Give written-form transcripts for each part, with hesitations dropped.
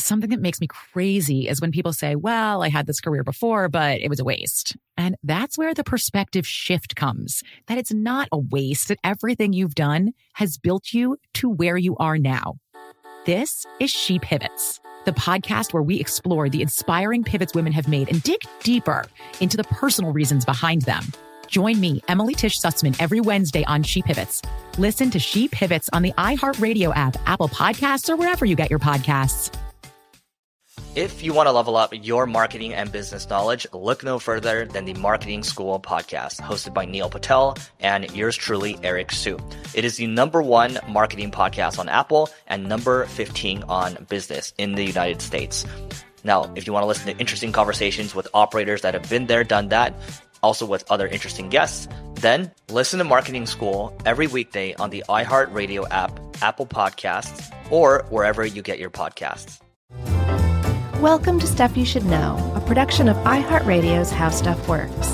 something that makes me crazy is when people say, well, I had this career before, but it was a waste. And that's where the perspective shift comes, that it's not a waste, that everything you've done has built you to where you are now. This is She Pivots, the podcast where we explore the inspiring pivots women have made and dig deeper into the personal reasons behind them. Join me, Emily Tish Sussman, every Wednesday on She Pivots. Listen to She Pivots on the iHeartRadio app, Apple Podcasts, or wherever you get your podcasts. If you want to level up your marketing and business knowledge, look no further than the Marketing School podcast, hosted by Neil Patel and yours truly, Eric Su. It is the #1 marketing podcast on Apple and number 15 on business in the United States. Now, if you want to listen to interesting conversations with operators that have been there, done that, also with other interesting guests, then listen to Marketing School every weekday on the iHeartRadio app, Apple Podcasts, or wherever you get your podcasts. Welcome to Stuff You Should Know, a production of iHeartRadio's How Stuff Works.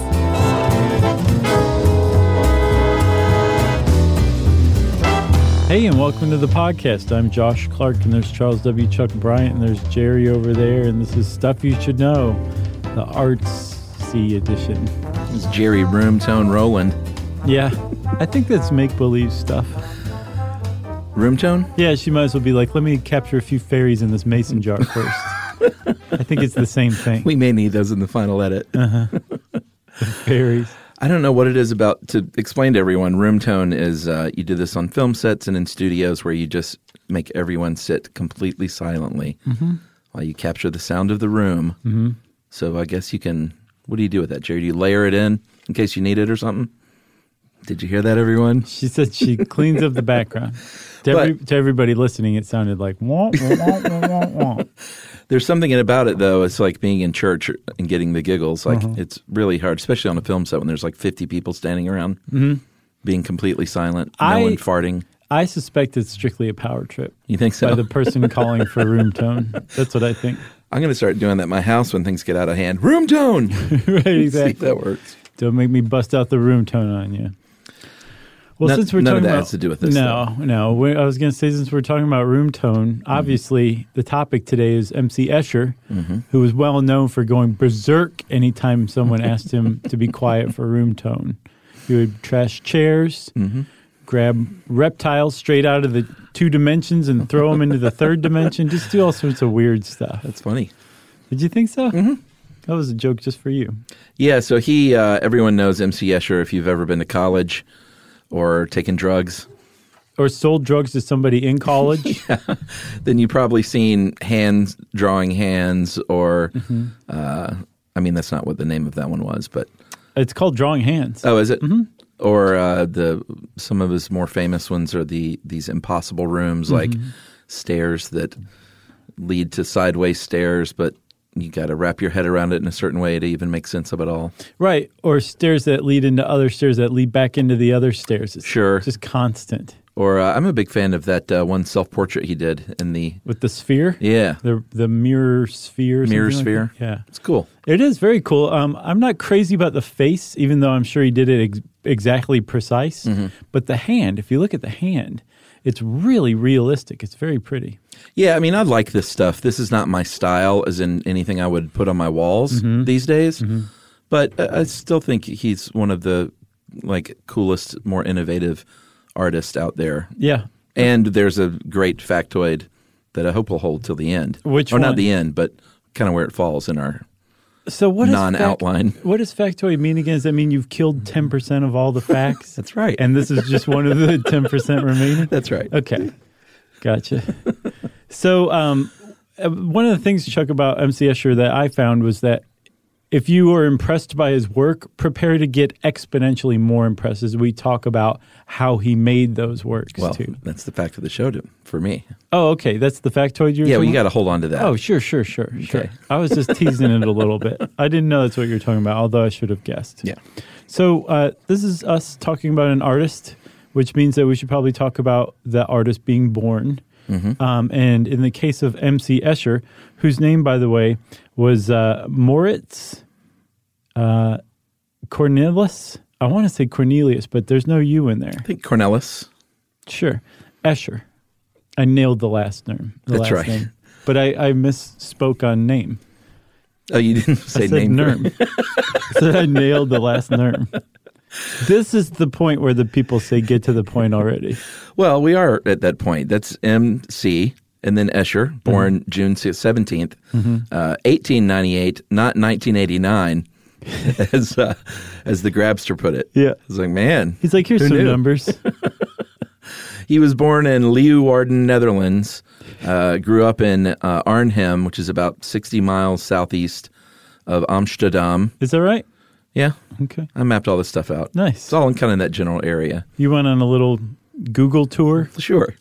Hey, and welcome to the podcast. I'm Josh Clark, and there's Charles W. Chuck Bryant, and there's Jerry over there, and this is Stuff You Should Know, the artsy edition. It's Jerry Roomtone Rowland. Yeah, I think that's make-believe stuff. Roomtone? Yeah, she might as well be like, let me capture a few fairies in this mason jar first. I think it's the same thing. We may need those in the final edit. The fairies. I don't know what it is about. To explain to everyone, roomtone is you do this on film sets and in studios where you just make everyone sit completely silently while you capture the sound of the room. Mm-hmm. So I guess you can, what do you do with that, Jerry? Do you layer it in case you need it or something? Did you hear that, everyone? She said she cleans up the background. To everybody listening, it sounded like wah, wah, wah, wah, wah. There's something about it, though. It's like being in church and getting the giggles. Like it's really hard, especially on a film set when there's like 50 people standing around, being completely silent, no one farting. I suspect it's strictly a power trip. You think so? By the person calling for room tone. That's what I think. I'm going to start doing that at my house when things get out of hand. Room tone! Right, exactly. See if that works. Don't make me bust out the room tone on you. Well, since we're none talking of that about, has to do with this. No. I was going to say, since we're talking about room tone, obviously the topic today is MC Escher, who was well known for going berserk anytime someone asked him to be quiet for room tone. He would trash chairs, grab reptiles straight out of the 2 dimensions and throw them into the 3rd dimension, just do all sorts of weird stuff. That's funny. Did you think so? Mm-hmm. That was a joke just for you. Yeah, so everyone knows MC Escher if you've ever been to college or taken drugs. Or sold drugs to somebody in college. Yeah. Then you've probably seen hands drawing hands or, I mean, that's not what the name of that one was, but. It's called Drawing Hands. Oh, is it? Mm-hmm. Or some of his more famous ones are these impossible rooms, like stairs that lead to sideways stairs, but you got to wrap your head around it in a certain way to even make sense of it all. Right. Or stairs that lead into other stairs that lead back into the other stairs. It's just constant. Or I'm a big fan of that one self-portrait he did in the... With the sphere? Yeah. The mirror sphere. Mirror sphere. Like yeah. It's cool. It is very cool. I'm not crazy about the face, even though I'm sure he did it exactly precise. But the hand, if you look at the hand, it's really realistic. It's very pretty. Yeah, I mean, I like this stuff. This is not my style, as in anything I would put on my walls these days. But I still think he's one of the coolest, more innovative artists out there. Yeah. And there's a great factoid that I hope will hold till the end. Which one? Or one? not the end, but kind of where it falls in our what non-outline. What does factoid mean again? Does that mean you've killed 10% of all the facts? That's right. And this is just one of the 10% remaining? That's right. Okay. Gotcha. So one of the things, Chuck, about MC Escher that I found was that if you are impressed by his work, prepare to get exponentially more impressed as we talk about how he made those works, too. That's the fact of the show for me. Oh, okay. That's the factoid you're you got to hold on to that. Oh, sure. Okay. I was just teasing it a little bit. I didn't know that's what you're talking about, although I should have guessed. Yeah. So this is us talking about an artist, which means that we should probably talk about the artist being born. And in the case of MC Escher, whose name, by the way, was Moritz Cornelis. I want to say Cornelius, but there's no U in there. I think Cornelis. Sure. Escher. I nailed the last name. That's right. Name. but I misspoke on name. Oh, you didn't say I said name. Nurm. I said I nailed the last Nurm. This is the point where the people say, get to the point already. Well, we are at that point. That's MC, and then Escher, born June 17th, 1898, not 1989, as the Grabster put it. Yeah. I was like, man. He's like, here's who some knew? numbers. He was born in Leeuwarden, Netherlands, grew up in Arnhem, which is about 60 miles southeast of Amsterdam. Is that right? Yeah. Okay. I mapped all this stuff out. Nice. It's all in kind of that general area. You went on a little Google tour? Sure.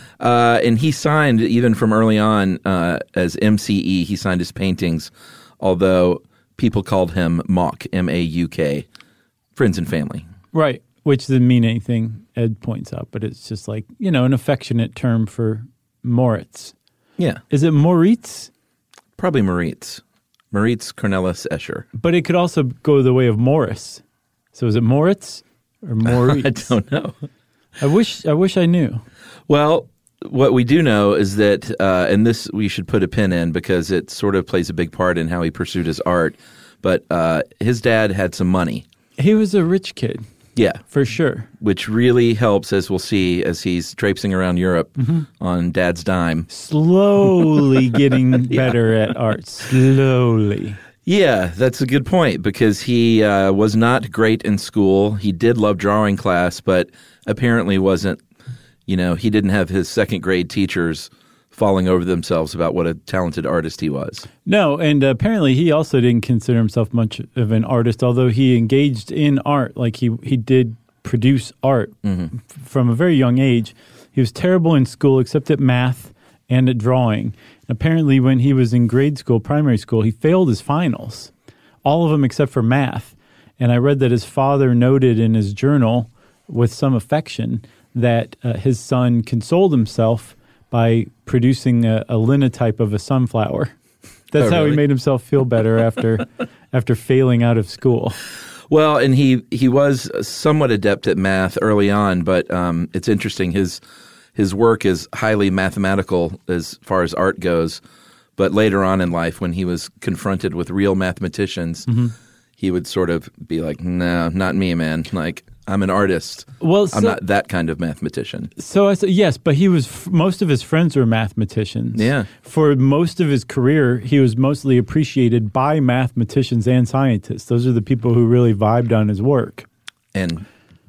And he signed, even from early on, as MCE, he signed his paintings, although people called him Mauk, M-A-U-K, friends and family. Right. Which doesn't mean anything, Ed points out, but it's just like, an affectionate term for Moritz. Yeah. Is it Moritz? Probably Moritz. Moritz Cornelis Escher. But it could also go the way of Morris. So is it Moritz or Moritz? I don't know. I wish I knew. Well, what we do know is that, and this we should put a pin in because it sort of plays a big part in how he pursued his art, but his dad had some money. He was a rich kid. Yeah. For sure. Which really helps, as we'll see, as he's traipsing around Europe on Dad's dime. Slowly getting better at art. Slowly. Yeah, that's a good point because he was not great in school. He did love drawing class, but apparently wasn't, he didn't have his second grade teachers falling over themselves about what a talented artist he was. No, and apparently he also didn't consider himself much of an artist, although he engaged in art. Like he did produce art from a very young age. He was terrible in school except at math and at drawing. Apparently when he was in grade school, primary school, he failed his finals, all of them except for math. And I read that his father noted in his journal with some affection that his son consoled himself by producing a linotype of a sunflower. That's how he made himself feel better after failing out of school. Well, and he was somewhat adept at math early on, but it's interesting. His work is highly mathematical as far as art goes. But later on in life, when he was confronted with real mathematicians, he would sort of be like, "No, not me, man. Like, I'm an artist. Well, I'm not that kind of mathematician." So I said, yes, but he was. Most of his friends were mathematicians. Yeah. For most of his career, he was mostly appreciated by mathematicians and scientists. Those are the people who really vibed on his work. And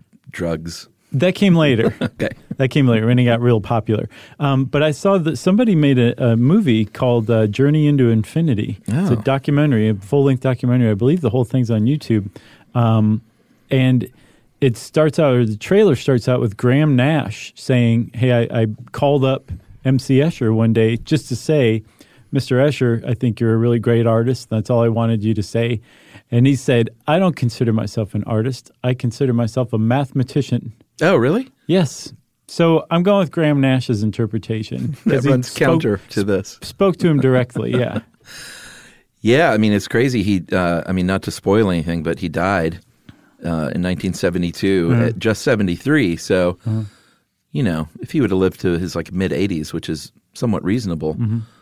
drugs. That came later. Okay. That came later when he got real popular. But I saw that somebody made a movie called Journey into Infinity. Oh. It's a documentary, a full-length documentary. I believe the whole thing's on YouTube. And it starts out, or the trailer starts out with Graham Nash saying, "Hey, I called up MC Escher one day just to say, Mr. Escher, I think you're a really great artist. That's all I wanted you to say." And he said, "I don't consider myself an artist. I consider myself a mathematician." Oh, really? Yes. So I'm going with Graham Nash's interpretation. That runs counter to this. Spoke to him directly, yeah. Yeah, I mean, it's crazy. He, not to spoil anything, but he died in 1972 at just 73. So, if he would have lived to his mid-80s, which is somewhat reasonable,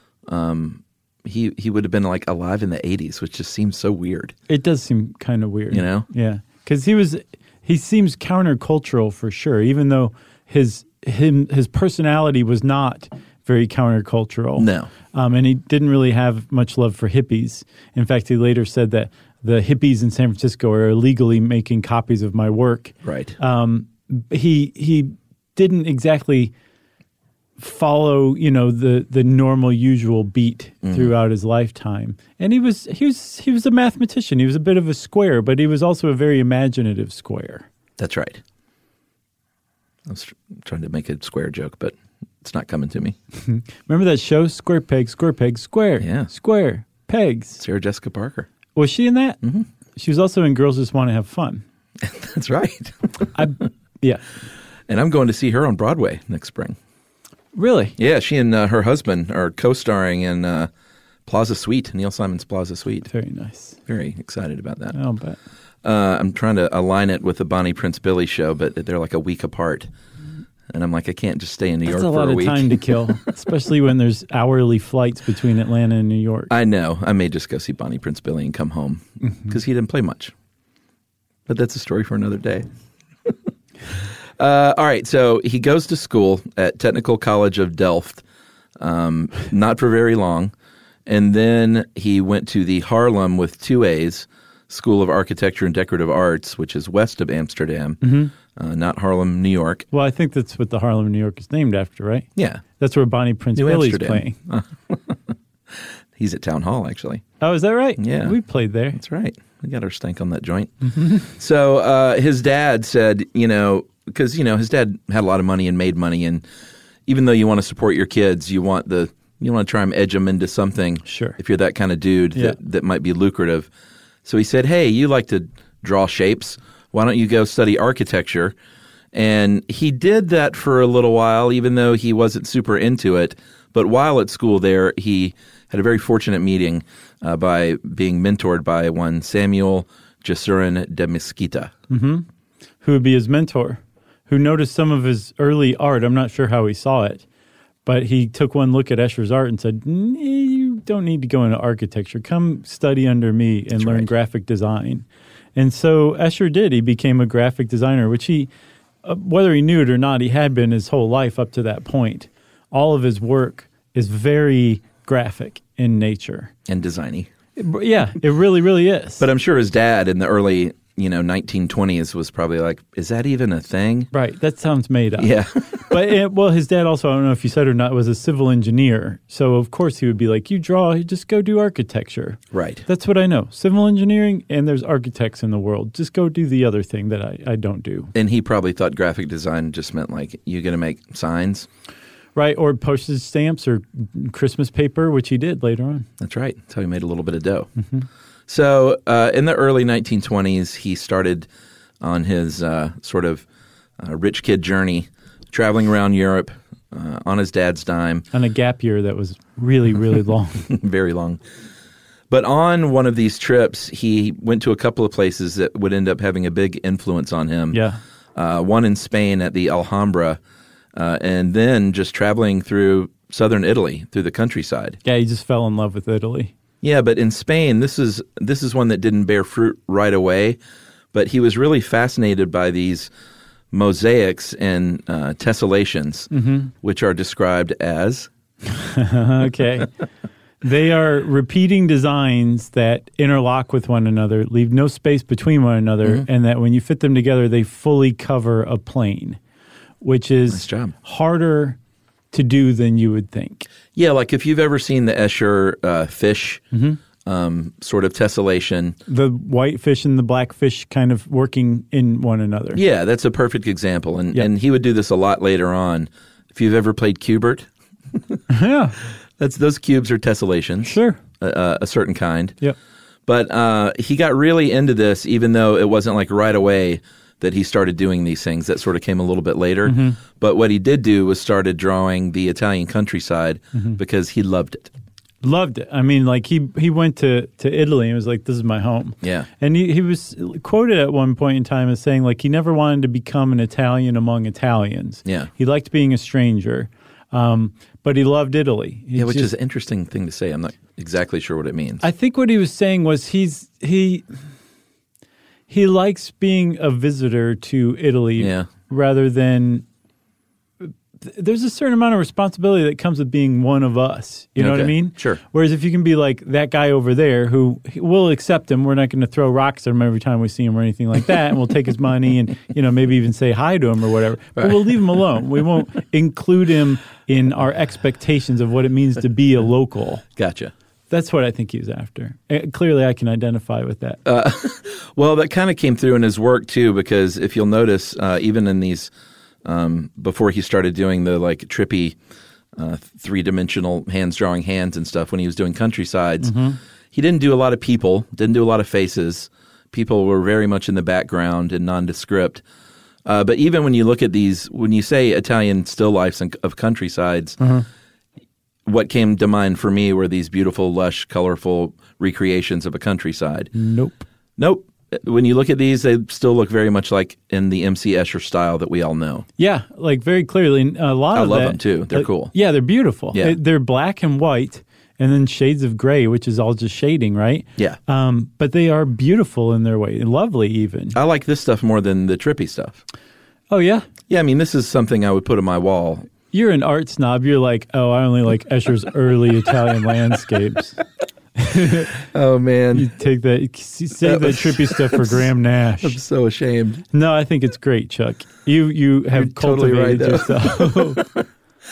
he would have been alive in the 80s, which just seems so weird. It does seem kind of weird. Yeah. Because he seems countercultural for sure, even though his personality was not very countercultural. No. And he didn't really have much love for hippies. In fact, he later said that the hippies in San Francisco are illegally making copies of my work. Right. He didn't exactly follow, the normal usual beat throughout his lifetime. And he was a mathematician. He was a bit of a square, but he was also a very imaginative square. That's right. I was trying to make a square joke, but it's not coming to me. Remember that show, Square Peg, Square? Yeah. Square Pegs. Sarah Jessica Parker. Was she in that? Mm-hmm. She was also in Girls Just Want to Have Fun. That's right. Yeah. And I'm going to see her on Broadway next spring. Really? Yeah, she and her husband are co-starring in Plaza Suite, Neil Simon's Plaza Suite. Very nice. Very excited about that. I'll bet. I'm trying to align it with the Bonnie Prince Billy show, but they're like a week apart. And I'm like, I can't just stay in New York That's for a a week. lot of time to kill, especially when there's hourly flights between Atlanta and New York. I know. I may just go see Bonnie Prince Billy and come home because he didn't play much. But that's a story for another day. All right. So he goes to school at Technical College of Delft, not for very long. And then he went to the Haarlem with 2 A's, School of Architecture and Decorative Arts, which is west of Amsterdam, not Harlem, New York. Well, I think that's what the Harlem, New York is named after, right? Yeah. That's where Bonnie Prince New Billy's Amsterdam. playing. He's at Town Hall, actually. Oh, is that right? Yeah. We played there. That's right. We got our stank on that joint. So his dad said, because, his dad had a lot of money and made money. And even though you want to support your kids, you want to try and edge them into something. Sure. If you're that kind of dude that might be lucrative. So he said, hey, you like to draw shapes. Why don't you go study architecture? And he did that for a little while, even though he wasn't super into it. But while at school there, he had a very fortunate meeting by being mentored by one Samuel Jesurin de Mesquita. Who would be his mentor, who noticed some of his early art. I'm not sure how he saw it, but he took one look at Escher's art and said, you don't need to go into architecture. Come study under me and learn graphic design. And so Escher did. He became a graphic designer, which he, whether he knew it or not, he had been his whole life up to that point. All of his work is very graphic in nature. And designy. Yeah, it really, really is. But I'm sure his dad in the early 1920s was probably like, is that even a thing? Right, that sounds made up. Yeah. But his dad also, I don't know if you said or not, was a civil engineer. So, of course, he would be like, you draw, you just go do architecture. Right. That's what I know. Civil engineering, and there's architects in the world. Just go do the other thing that I don't do. And he probably thought graphic design just meant like, you're going to make signs. Right, or postage stamps or Christmas paper, which he did later on. That's right. That's how he made a little bit of dough. So in the early 1920s, he started on his sort of rich kid journey, traveling around Europe on his dad's dime. On a gap year that was really, really long. Very long. But on one of these trips, he went to a couple of places that would end up having a big influence on him. Yeah. One in Spain at the Alhambra, and then just traveling through southern Italy, through the countryside. Yeah, he just fell in love with Italy. Yeah, but in Spain, this is one that didn't bear fruit right away, but he was really fascinated by these mosaics and tessellations, which are described as... Okay. They are repeating designs that interlock with one another, leave no space between one another, and that when you fit them together, they fully cover a plane, which is Nice job. harder to do than you would think. Yeah, like if you've ever seen the Escher fish sort of tessellation. The white fish and the black fish kind of working in one another. Yeah, that's a perfect example. And he would do this a lot later on. If you've ever played Cubert, Yeah, those cubes are tessellations. sure. A certain kind. Yep. But he got really into this, even though it wasn't like right away that he started doing these things. That sort of came a little bit later. But what he did do was started drawing the Italian countryside because he loved it. Loved it. I mean, like he went to Italy and was like, this is my home. Yeah. And he was quoted at one point in time as saying, like, he never wanted to become an Italian among Italians. Yeah. He liked being a stranger, but he loved Italy. Yeah, which is an interesting thing to say. I'm not exactly sure what it means. I think what he was saying was he likes being a visitor to Italy rather than... There's a certain amount of responsibility that comes with being one of us. You know what I mean? Sure. Whereas if you can be like that guy over there who we'll accept him, we're not going to throw rocks at him every time we see him or anything like that, and we'll take his money and maybe even say hi to him or whatever. But we'll leave him alone. We won't include him in our expectations of what it means to be a local. Gotcha. That's what I think he was after. Clearly, I can identify with that. Well, that kind of came through in his work too, because if you'll notice, even in these. Before he started doing the like trippy three-dimensional hands drawing hands and stuff when he was doing countrysides, he didn't do a lot of people, didn't do a lot of faces. People were very much in the background and nondescript. But even when you look at these, when you say Italian still lifes of countrysides, what came to mind for me were these beautiful, lush, colorful recreations of a countryside. Nope. when you look at these, they still look very much like in the MC Escher style that we all know. Yeah, like very clearly. And a lot I of love that, them too. They're cool. Yeah, they're beautiful. Yeah. They're black and white, and then shades of gray, which is all just shading, right? Yeah. But they are beautiful in their way, lovely even. I like this stuff more than the trippy stuff. Oh, yeah? Yeah, I mean, this is something I would put on my wall. You're an art snob. You're like, oh, I only like Escher's early Italian landscapes. Oh, man. You take that, save that trippy stuff for Graham Nash. I'm so ashamed. No, I think it's great, Chuck. You have You're totally right, cultivated yourself.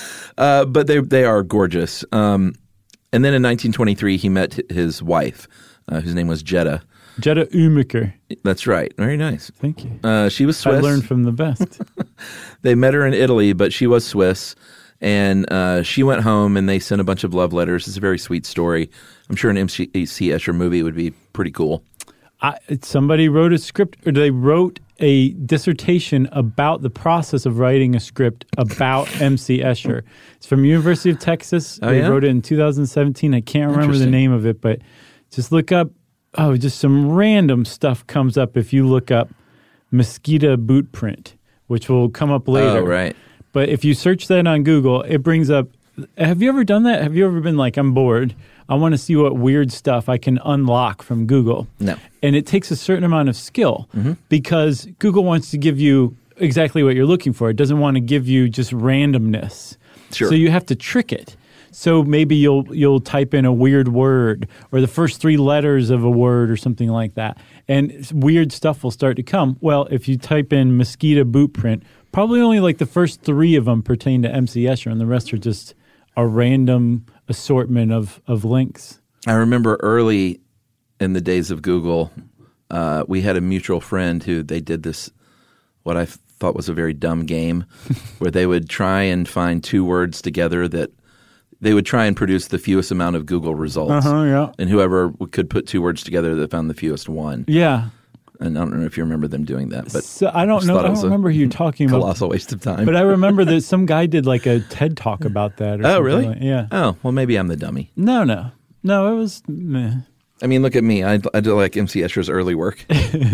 But they are gorgeous. And then in 1923, he met his wife, whose name was Jetta. Jetta Umiker. That's right. Very nice. Thank you. She was Swiss. I learned from the best. They met her in Italy, but she was Swiss. And she went home, and they sent a bunch of love letters. It's a very sweet story. I'm sure an MC Escher movie would be pretty cool. Somebody wrote a script, or they wrote a dissertation about the process of writing a script about MC Escher. It's from University of Texas. They wrote it in 2017. I can't remember the name of it, but just look up. Oh, just some random stuff comes up if you look up mosquito boot print, which will come up later. Oh, right. But if you search that on Google, it brings up. Have you ever done that? Have you ever been like, I'm bored. I want to see what weird stuff I can unlock from Google. No. And it takes a certain amount of skill because Google wants to give you exactly what you're looking for. It doesn't want to give you just randomness. Sure. So you have to trick it. So maybe you'll type in a weird word or the first 3 letters of a word or something like that. And weird stuff will start to come. Well, if you type in mosquito boot print, probably only like the first 3 of them pertain to MC Escher and the rest are just a random assortment of links. I remember early in the days of Google, we had a mutual friend who they did this, what I thought was a very dumb game, where they would try and find 2 words together that they would try and produce the fewest amount of Google results. Yeah. And whoever could put 2 words together that found the fewest won. Yeah. And I don't know if you remember them doing that, but So I don't know. I don't remember who you're talking about. Colossal waste of time. But I remember that some guy did like a TED talk about that. Or Oh, something really? like- yeah. Oh, well, maybe I'm the dummy. No, it was. Meh. I mean, look at me. I do like MC Escher's early work.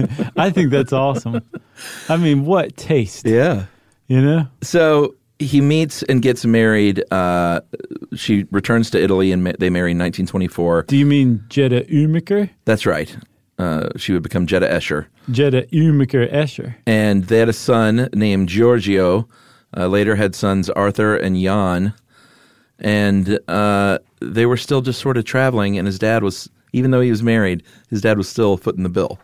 I think that's awesome. I mean, what taste? Yeah. You know. So he meets and gets married. She returns to Italy and they marry in 1924. Do you mean Jetta Umiker? That's right. She would become Jetta Escher. Jetta Umiker Escher. And they had a son named Giorgio. Later had sons Arthur and Jan. And they were still just sort of traveling. And his dad was, even though he was married, his dad was still footing the bill.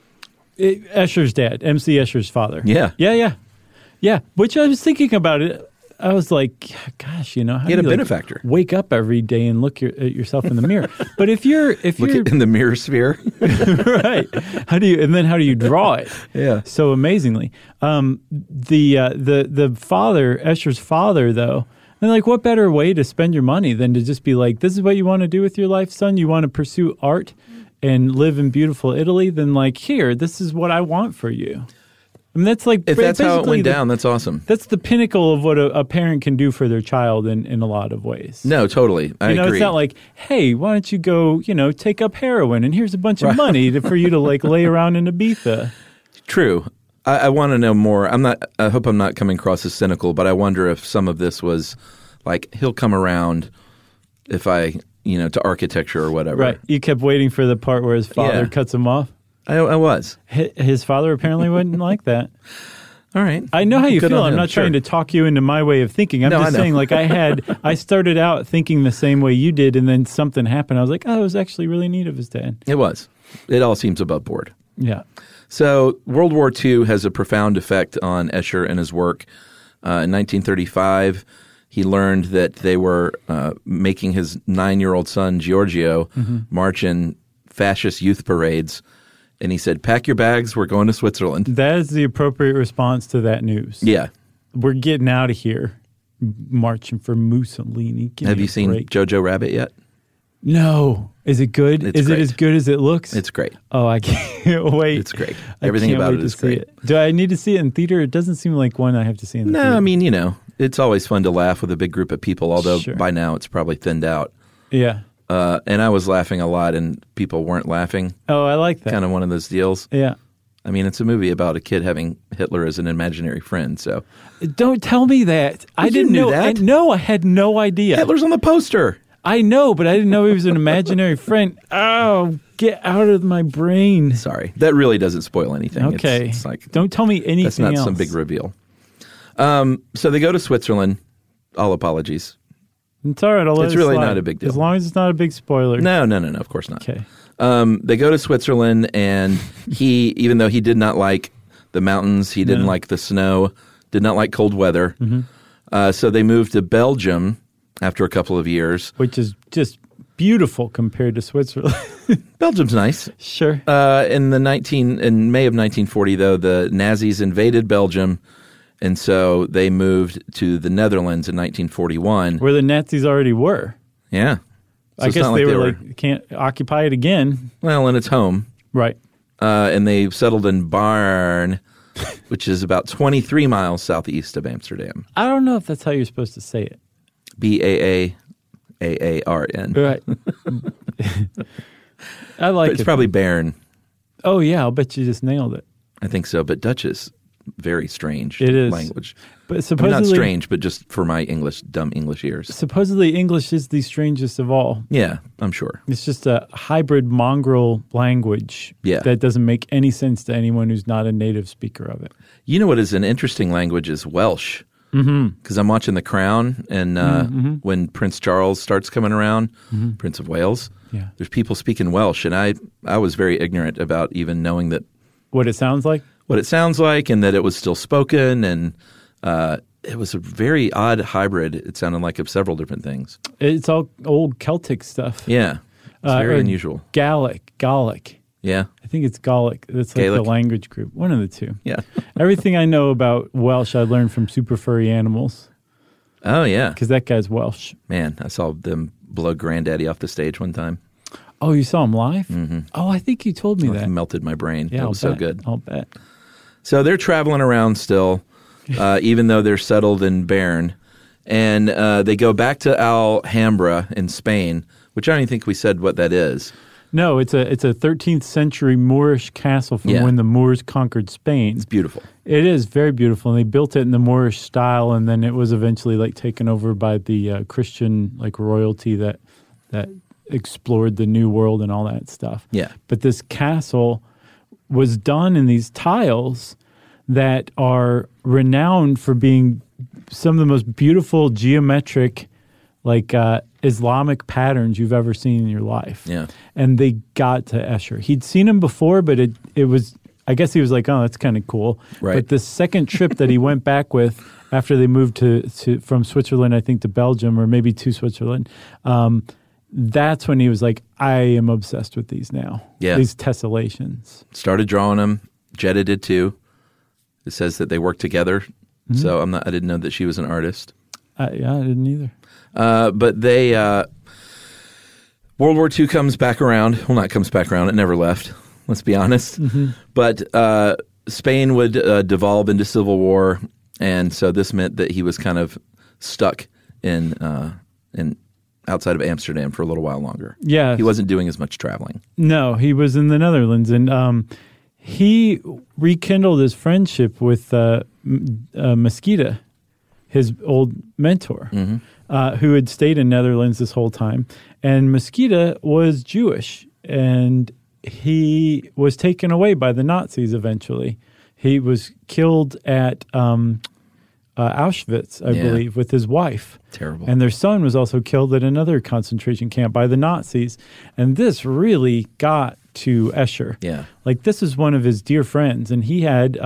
Escher's dad, MC Escher's father. Yeah. Yeah. Which I was thinking about it. I was like, gosh, you know, how He had do a you benefactor. wake up every day and look at yourself in the mirror? But if you're In the mirror sphere. right, how do you draw it? Yeah. So amazingly, the father, Escher's father, though, and like, what better way to spend your money than to just be like, this is what you want to do with your life, son? You want to pursue art and live in beautiful Italy? Then like, here, this is what I want for you. I mean, that's like If that's how it went basically down, that's awesome. That's the pinnacle of what a parent can do for their child in a lot of ways. No, totally. I You know, agree. it's not like, hey, why don't you go, take up heroin and here's a bunch of money for you to like lay around in Ibiza. True. I want to know more. I hope I'm not coming across as cynical, but I wonder if some of this was like, he'll come around if I, to architecture or whatever. Right. You kept waiting for the part where his father Yeah. cuts him off. I was. His father apparently wouldn't like that. All right. I know how you Good feel. on I'm him. not Sure. trying to talk you into my way of thinking. I'm No, just I know. saying, like, I started out thinking the same way you did, and then something happened. I was like, oh, it was actually really neat of his dad. It was. It all seems above board. Yeah. So World War II has a profound effect on Escher and his work. In 1935, he learned that they were making his 9-year-old son, Giorgio, march in fascist youth parades. And he said, pack your bags, we're going to Switzerland. That is the appropriate response to that news. Yeah. We're getting out of here, marching for Mussolini. Give Have me you a seen break. Jojo Rabbit yet? No. Is it good? It's Is great. it as good as it looks? It's great. Oh, I can't wait. It's great. I Everything can't about wait it to is see great. it. Do I need to see it in theater? It doesn't seem like one I have to see in the theater. No, I mean, it's always fun to laugh with a big group of people, although Sure. by now it's probably thinned out. Yeah. And I was laughing a lot and people weren't laughing. Oh, I like that. Kind of one of those deals. Yeah. I mean, it's a movie about a kid having Hitler as an imaginary friend. So Don't tell me that. I didn't knew know that? No, I had no idea. Hitler's on the poster. I know, but I didn't know he was an imaginary friend. Oh, get out of my brain. Sorry, that really doesn't spoil anything. Okay. It's like don't tell me anything that's not else. some big reveal. So they go to Switzerland. All apologies. It's all right. I'll let It's it really slide. not a big deal. As long as it's not a big spoiler. No, of course not. Okay. They go to Switzerland, and he, even though he did not like the mountains, he didn't like the snow, did not like cold weather. So they moved to Belgium after a couple of years. Which is just beautiful compared to Switzerland. Belgium's nice. Sure. In May of 1940, though, the Nazis invaded Belgium, and so they moved to the Netherlands in 1941. Where the Nazis already were. Yeah. So I it's guess not they like were like, can't occupy it again. well, and it's home. Right. And they settled in Baarn, which is about 23 miles southeast of Amsterdam. I don't know if that's how you're supposed to say it. Baarn. Right. I like It's it. probably Bairn. Oh, yeah. I'll bet you just nailed it. I think so. But Dutch is very strange It is. language. But I mean, supposedly, not strange, but just for my dumb English ears. supposedly English is the strangest of all. Yeah, I'm sure. It's just a hybrid mongrel language Yeah. that doesn't make any sense to anyone who's not a native speaker of it. You know what is an interesting language is Welsh. Because I'm watching The Crown, and when Prince Charles starts coming around, Prince of Wales, Yeah. there's people speaking Welsh, and I was very ignorant about even knowing that What it sounds like? what it sounds like and that it was still spoken, and it was a very odd hybrid. It sounded like of several different things. It's all old Celtic stuff. Yeah, it's very or unusual. Gallic. Yeah, I think it's Gallic. That's like Gaelic? the language group. One of the two. yeah. Everything I know about Welsh I learned from Super Furry Animals Oh yeah, because that guy's Welsh. man, I saw them blow Granddaddy off the stage one time. Oh, you saw him live? Oh, I think you told me It that. melted my brain. Yeah, It was I'll so bet. good. I'll bet. So they're traveling around still, even though they're settled in Bern. And they go back to Alhambra in Spain, which I don't even think we said what that is. No, it's a 13th century Moorish castle from Yeah. when the Moors conquered Spain. It's beautiful. It is very beautiful, and they built it in the Moorish style, and then it was eventually like taken over by the Christian like royalty that explored the New World and all that stuff. Yeah. But this castle was done in these tiles that are renowned for being some of the most beautiful geometric, like Islamic patterns you've ever seen in your life. Yeah. And they got to Escher. He'd seen him before, but it was, I guess he was like, oh, that's kind of cool. Right. But the second trip that he went back with after they moved from Switzerland, I think, to Belgium, or maybe to Switzerland, that's when he was like, I am obsessed with these now. Yeah. These tessellations. Started drawing them. Jetta did too. It says that they worked together. So I didn't know that she was an artist. Yeah, I didn't either. But they World War II comes back around. Well, not comes back around. It never left. Let's be honest. But Spain would devolve into civil war, and so this meant that he was kind of stuck in outside of Amsterdam for a little while longer. Yeah. He wasn't doing as much traveling. No, he was in the Netherlands, and he rekindled his friendship with Mesquita, his old mentor, who had stayed in Netherlands this whole time. And Mesquita was Jewish, and he was taken away by the Nazis eventually. He was killed at Auschwitz, I believe, with his wife. Terrible. And their son was also killed at another concentration camp by the Nazis. And this really got to Escher. Yeah. Like, this is one of his dear friends, and he had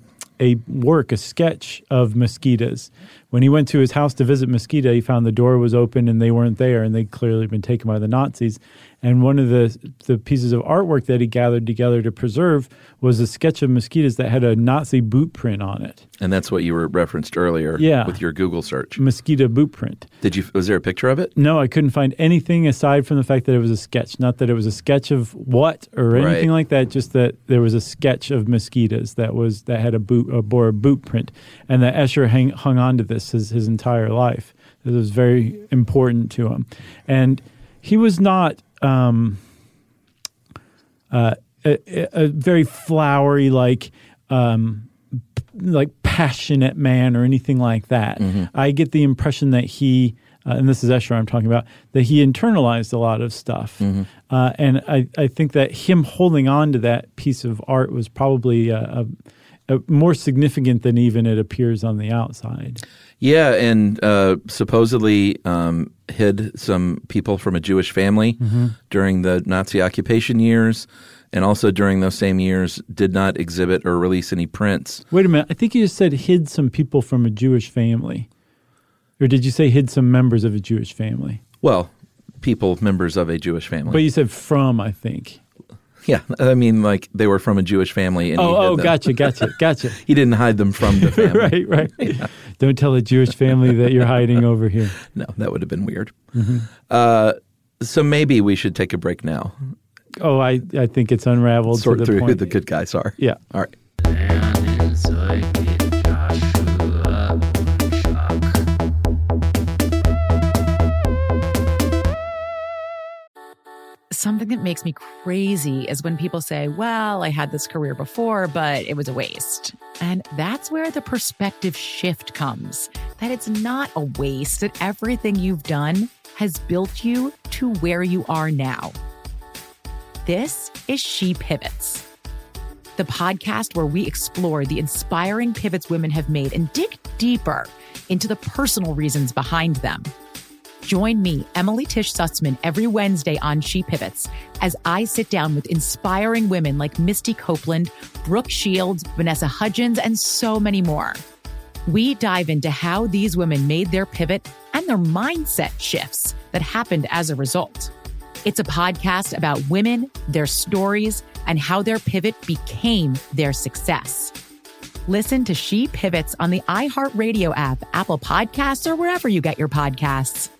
a sketch of Mesquita's. When he went to his house to visit Mesquita, he found the door was open and they weren't there, and they'd clearly been taken by the Nazis. And one of the pieces of artwork that he gathered together to preserve was a sketch of Mesquita's that had a Nazi boot print on it. And that's what you were referenced earlier with your Google search. Mesquita boot print. Was there a picture of it? No, I couldn't find anything aside from the fact that it was a sketch. Not that it was a sketch of what or anything like that, just that there was a sketch of Mesquita's that had bore a boot print. And that Escher hung on to this his entire life. It was very important to him. And he was not a very flowery, like passionate man or anything like that. I get the impression that he, and this is Escher I'm talking about, that he internalized a lot of stuff. And I think that him holding on to that piece of art was probably more significant than even it appears on the outside. Yeah, and supposedly hid some people from a Jewish family during the Nazi occupation years, and also during those same years did not exhibit or release any prints. Wait a minute. I think you just said hid some people from a Jewish family. Or did you say hid some members of a Jewish family? Well, members of a Jewish family. But you said from, I think. Yeah, I mean, like they were from a Jewish family. And Gotcha. He didn't hide them from the family. Right. Yeah. Don't tell a Jewish family that you're hiding over here. No, that would have been weird. So maybe we should take a break now. Oh, I think it's unraveled. Sort to the through point. who the good guys are. Yeah. All right. Something that makes me crazy is when people say, well, I had this career before, but it was a waste. And that's where the perspective shift comes, that it's not a waste, that everything you've done has built you to where you are now. This is She Pivots, the podcast where we explore the inspiring pivots women have made and dig deeper into the personal reasons behind them. Join me, Emily Tish Sussman, every Wednesday on She Pivots as I sit down with inspiring women like Misty Copeland, Brooke Shields, Vanessa Hudgens, and so many more. We dive into how these women made their pivot and their mindset shifts that happened as a result. It's a podcast about women, their stories, and how their pivot became their success. Listen to She Pivots on the iHeartRadio app, Apple Podcasts, or wherever you get your podcasts.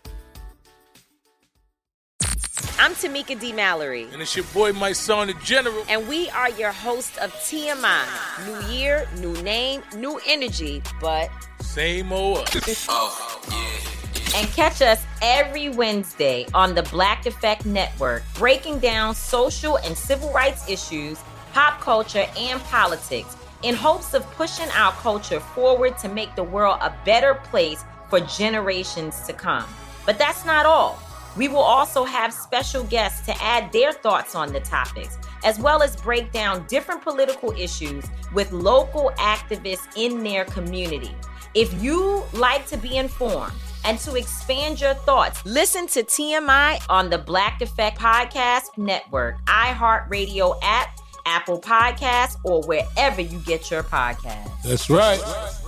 I'm Tamika D. Mallory. And it's your boy, my son, the General. And we are your hosts of TMI. New year, new name, new energy, but same old us. Oh, yeah. And catch us every Wednesday on the Black Effect Network, breaking down social and civil rights issues, pop culture, and politics in hopes of pushing our culture forward to make the world a better place for generations to come. But that's not all. We will also have special guests to add their thoughts on the topics, as well as break down different political issues with local activists in their community. If you like to be informed and to expand your thoughts, listen to TMI on the Black Effect Podcast Network, iHeartRadio app, Apple Podcasts, or wherever you get your podcasts. That's right.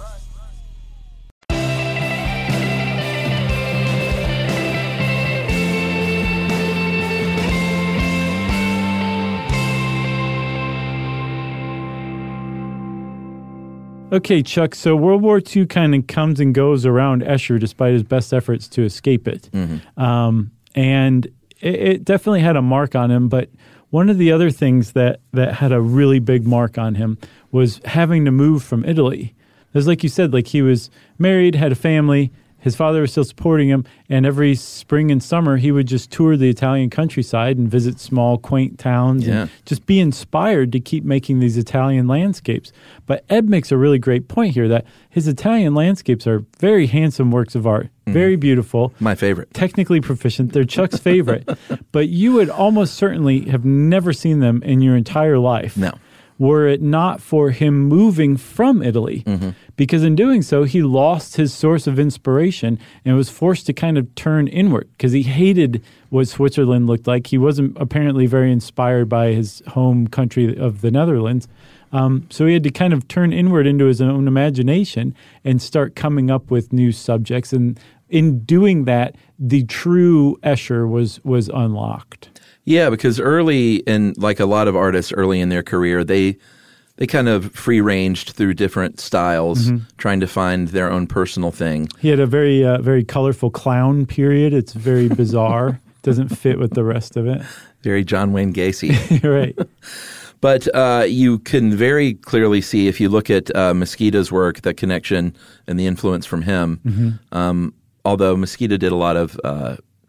Okay, Chuck, so World War II kind of comes and goes around Escher despite his best efforts to escape it. And it definitely had a mark on him, but one of the other things that had a really big mark on him was having to move from Italy. Because like you said, like he was married, had a family, his father was still supporting him, and every spring and summer he would just tour the Italian countryside and visit small, quaint towns and just be inspired to keep making these Italian landscapes. But Ed makes a really great point here that his Italian landscapes are very handsome works of art, very beautiful. My favorite. Technically proficient. They're Chuck's favorite. But you would almost certainly have never seen them in your entire life. No. Were it not for him moving from Italy. Because in doing so, he lost his source of inspiration and was forced to kind of turn inward because he hated what Switzerland looked like. He wasn't apparently very inspired by his home country of the Netherlands. So he had to kind of turn inward into his own imagination and start coming up with new subjects. And in doing that, the true Escher was unlocked. Yeah, because early in, like a lot of artists early in their career, they kind of free-ranged through different styles, trying to find their own personal thing. He had a very colorful clown period. It's very bizarre. Doesn't fit with the rest of it. Very John Wayne Gacy. Right. But you can very clearly see, if you look at Mesquita's work, the connection and the influence from him. Although Mesquita did a lot of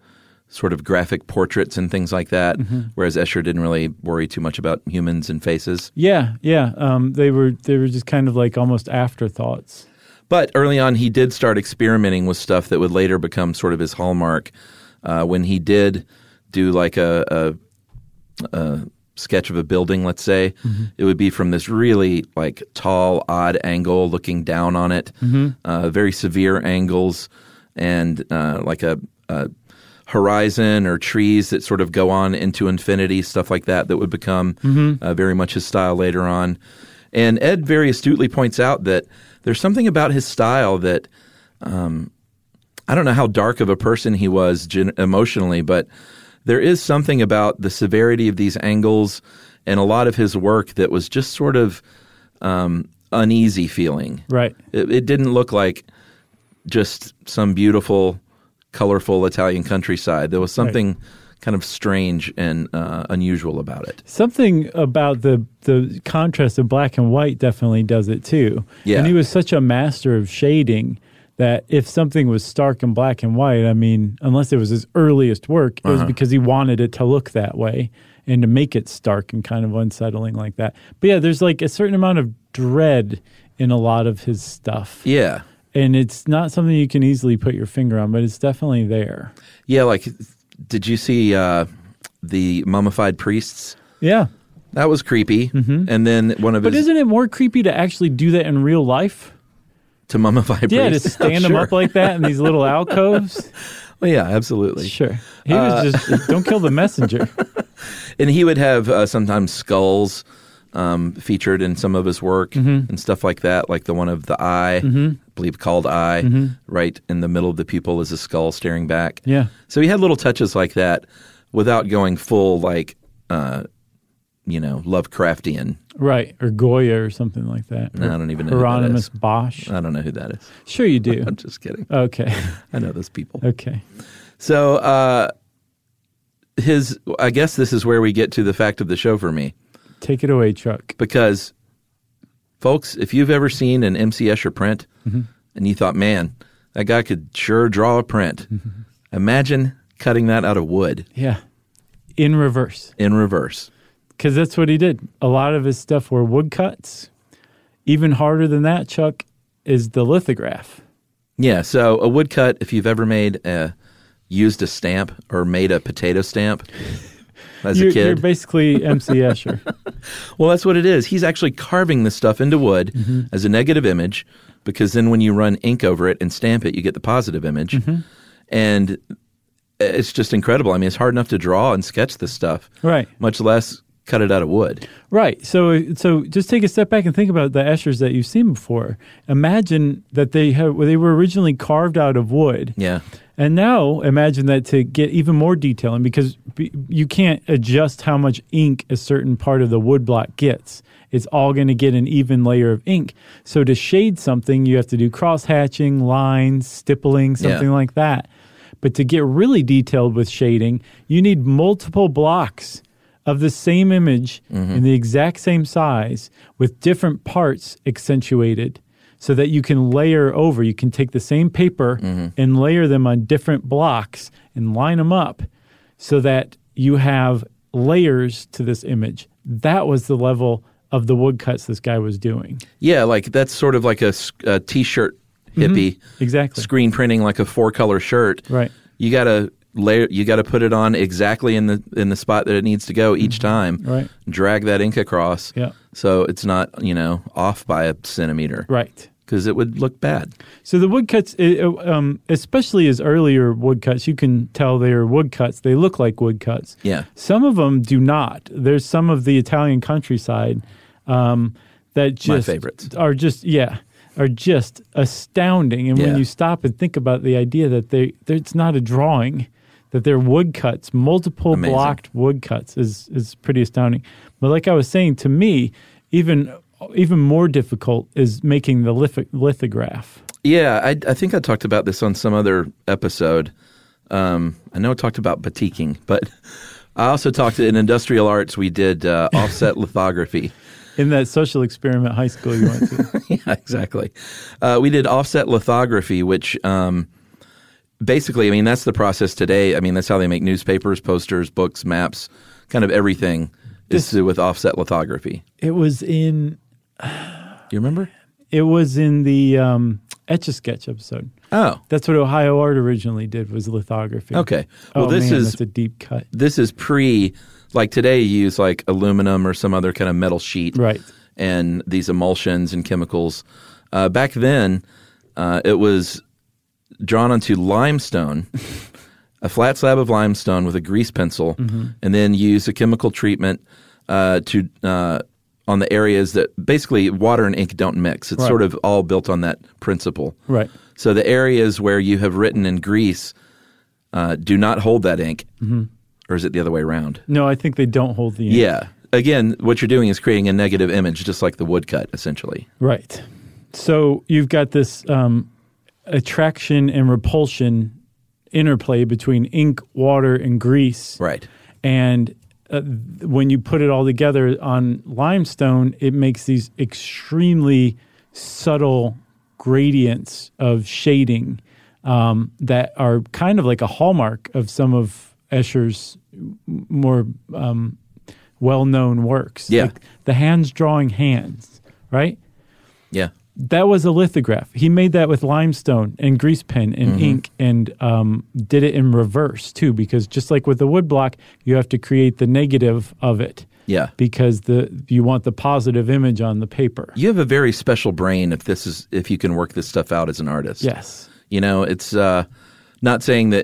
sort of graphic portraits and things like that, whereas Escher didn't really worry too much about humans and faces. Yeah. They were just kind of like almost afterthoughts. But early on, he did start experimenting with stuff that would later become sort of his hallmark. When he did do like a sketch of a building, let's say, it would be from this really like tall, odd angle looking down on it, very severe angles, and like a horizon or trees that sort of go on into infinity, stuff like that would become very much his style later on. And Ed very astutely points out that there's something about his style that I don't know how dark of a person he was emotionally, but there is something about the severity of these angles and a lot of his work that was just sort of uneasy feeling. Right. It didn't look like just some beautiful, colorful Italian countryside. There was something kind of strange and unusual about it. Something about the contrast of black and white definitely does it too. Yeah. And he was such a master of shading that if something was stark and black and white, I mean, unless it was his earliest work, it was because he wanted it to look that way and to make it stark and kind of unsettling like that. But yeah, there's like a certain amount of dread in a lot of his stuff. Yeah. And it's not something you can easily put your finger on, but it's definitely there. Yeah, like, did you see the mummified priests? Yeah. That was creepy. And then one of his... But isn't it more creepy to actually do that in real life? To mummify priests? Yeah, to stand them up like that in these little alcoves. Well, yeah, absolutely. Sure. He was just, don't kill the messenger. And he would have sometimes skulls featured in some of his work and stuff like that, like the one of the eye, I believe called Eye, right in the middle of the pupil is a skull staring back. Yeah. So he had little touches like that without going full, like, Lovecraftian. Right, or Goya or something like that. No, I don't even know Hieronymus who that is. Bosch. I don't know who that is. Sure you do. I'm just kidding. Okay. I know those people. Okay. So I guess this is where we get to the fact of the show for me. Take it away, Chuck. Because, folks, if you've ever seen an M.C. Escher print and you thought, man, that guy could sure draw a print, imagine cutting that out of wood. Yeah. In reverse. In reverse. Because that's what he did. A lot of his stuff were woodcuts. Even harder than that, Chuck, is the lithograph. Yeah, so a woodcut, if you've ever used a stamp or made a potato stamp as a kid. You're basically M.C. Escher. Well, that's what it is. He's actually carving this stuff into wood as a negative image, because then when you run ink over it and stamp it, you get the positive image. And it's just incredible. I mean, it's hard enough to draw and sketch this stuff. Right. Much less cut it out of wood. Right. So just take a step back and think about the Eschers that you've seen before. Imagine that they were originally carved out of wood. Yeah. And now imagine that to get even more detailing, because you can't adjust how much ink a certain part of the wood block gets. It's all going to get an even layer of ink. So to shade something, you have to do cross-hatching, lines, stippling, something like that. But to get really detailed with shading, you need multiple blocks of the same image in the exact same size with different parts accentuated, so that you can layer over. You can take the same paper and layer them on different blocks and line them up so that you have layers to this image. That was the level of the woodcuts this guy was doing. Yeah, like that's sort of like a T-shirt hippie. Exactly. Screen printing like a 4-color shirt. Right. You got to layer. You got to put it on exactly in the spot that it needs to go each time. Right. Drag that ink across. Yeah. So it's not off by a centimeter. Right. Because it would look bad. So the woodcuts, especially his earlier woodcuts, you can tell they are woodcuts. They look like woodcuts. Yeah. Some of them do not. There's some of the Italian countryside that just my favorites are just astounding. And when you stop and think about the idea that it's not a drawing, that they're woodcuts, multiple blocked woodcuts is pretty astounding. But like I was saying, to me, even more difficult is making the lithograph. Yeah, I think I talked about this on some other episode. I know I talked about batiking, but I also talked in industrial arts. We did offset lithography. In that social experiment high school you went to. Yeah, exactly. We did offset lithography, which basically, I mean, that's the process today. I mean, that's how they make newspapers, posters, books, maps, kind of everything is with offset lithography. It was in... You remember? It was in the Etch-a-Sketch episode. Oh. That's what Ohio Art originally did, was lithography. Okay. Well, that's a deep cut. This is like today you use like aluminum or some other kind of metal sheet. Right. And these emulsions and chemicals. Back then, it was drawn onto limestone, a flat slab of limestone with a grease pencil, and then use a chemical treatment on the areas that basically water and ink don't mix. It's sort of all built on that principle. Right. So the areas where you have written in grease do not hold that ink. Or is it the other way around? No, I think they don't hold the ink. Yeah. Again, what you're doing is creating a negative image, just like the woodcut, essentially. Right. So you've got this attraction and repulsion interplay between ink, water, and grease. Right. And when you put it all together on limestone, it makes these extremely subtle gradients of shading that are kind of like a hallmark of some of Escher's more well-known works. Yeah. Like the hands drawing hands, right? Yeah. That was a lithograph. He made that with limestone and grease pen and ink and did it in reverse too, because just like with the woodblock, you have to create the negative of it. Yeah. Because you want the positive image on the paper. You have a very special brain if you can work this stuff out as an artist. Yes. You know, it's not saying that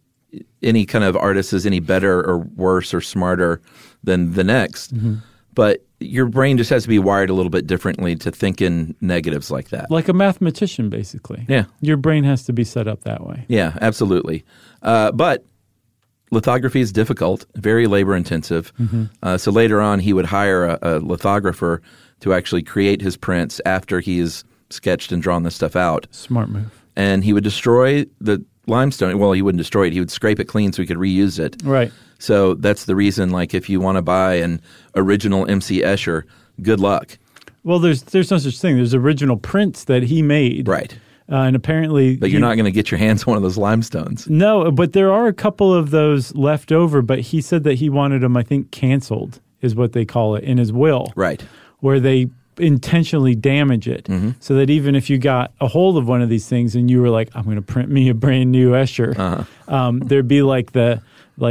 any kind of artist is any better or worse or smarter than the next, but your brain just has to be wired a little bit differently to think in negatives like that. Like a mathematician, basically. Yeah. Your brain has to be set up that way. Yeah, absolutely. But lithography is difficult, very labor intensive. So later on, he would hire a lithographer to actually create his prints after he's sketched and drawn this stuff out. Smart move. And he would destroy the limestone. Well, he wouldn't destroy it. He would scrape it clean so he could reuse it. Right. So that's the reason, like, if you want to buy an original MC Escher, good luck. Well, there's no such thing. There's original prints that he made. Right. And apparently... But you're not going to get your hands on one of those limestones. No, but there are a couple of those left over, but he said that he wanted them, I think, canceled, is what they call it, in his will. Right. Where they intentionally damage it so that even if you got a hold of one of these things and you were like, I'm going to print me a brand new Escher, there'd be like the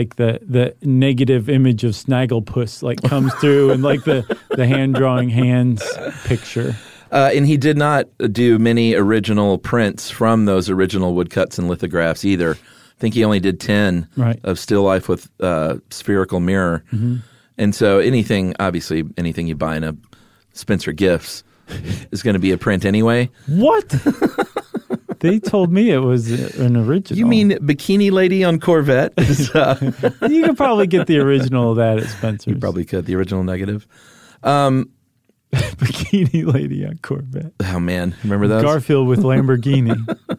negative image of Snagglepuss like comes through and like the hand drawing hands picture. And he did not do many original prints from those original woodcuts and lithographs either. I think he only did 10 of still life with spherical mirror. And so anything you buy in a Spencer Gifts is going to be a print anyway. What? They told me it was an original. You mean Bikini Lady on Corvette? You could probably get the original of that at Spencer's. You probably could, the original negative. Bikini Lady on Corvette. Oh, man. Remember those? Garfield with Lamborghini.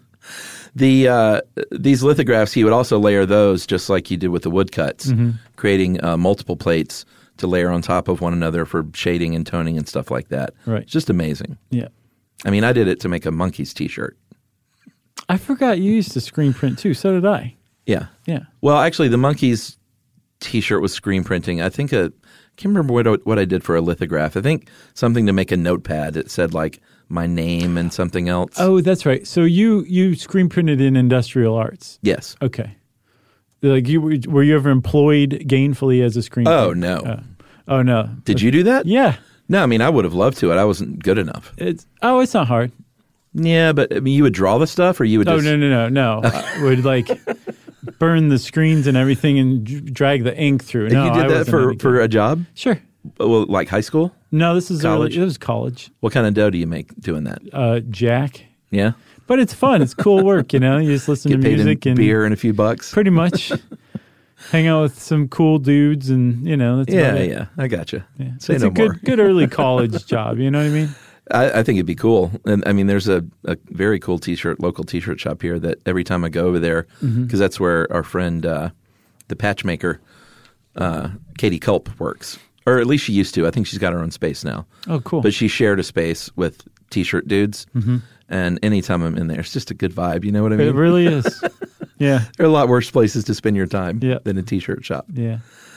These lithographs, he would also layer those just like he did with the woodcuts, creating multiple plates to layer on top of one another for shading and toning and stuff like that. Right. It's just amazing. Yeah. I mean, I did it to make a Monkees t-shirt. I forgot you used to screen print too. So did I. Yeah. Yeah. Well, actually, the Monkees t-shirt was screen printing. I think I can't remember what I did for a lithograph. I think something to make a notepad. It said like my name and something else. Oh, that's right. So you screen printed in industrial arts. Yes. Okay. Like were you ever employed gainfully as a screen printer? Oh, no. Oh, no. Did you do that? Yeah. No, I mean, I would have loved to. I wasn't good enough. It's not hard. Yeah, but I mean, you would draw the stuff, or you would just... No. I would like burn the screens and everything and drag the ink through. No, you did that for a job? Sure. Well, like high school? No, this is college. It was college. What kind of dough do you make doing that? Jack. Yeah. But it's fun. It's cool work, you know. You just listen Get to music paid in and beer and a few bucks. Pretty much. Hang out with some cool dudes, and you know. That's about it. Yeah. I gotcha. Yeah. Say it's no more. Good early college job. You know what I mean? I think it'd be cool. And I mean, there's a very cool local t-shirt shop here that every time I go over there, because that's where our friend, the patch maker, Katie Culp works. Or at least she used to. I think she's got her own space now. Oh, cool. But she shared a space with t-shirt dudes. And anytime I'm in there, it's just a good vibe. You know what I mean? It really is. Yeah. There are a lot worse places to spend your time Yeah. than a T-shirt shop. Yeah.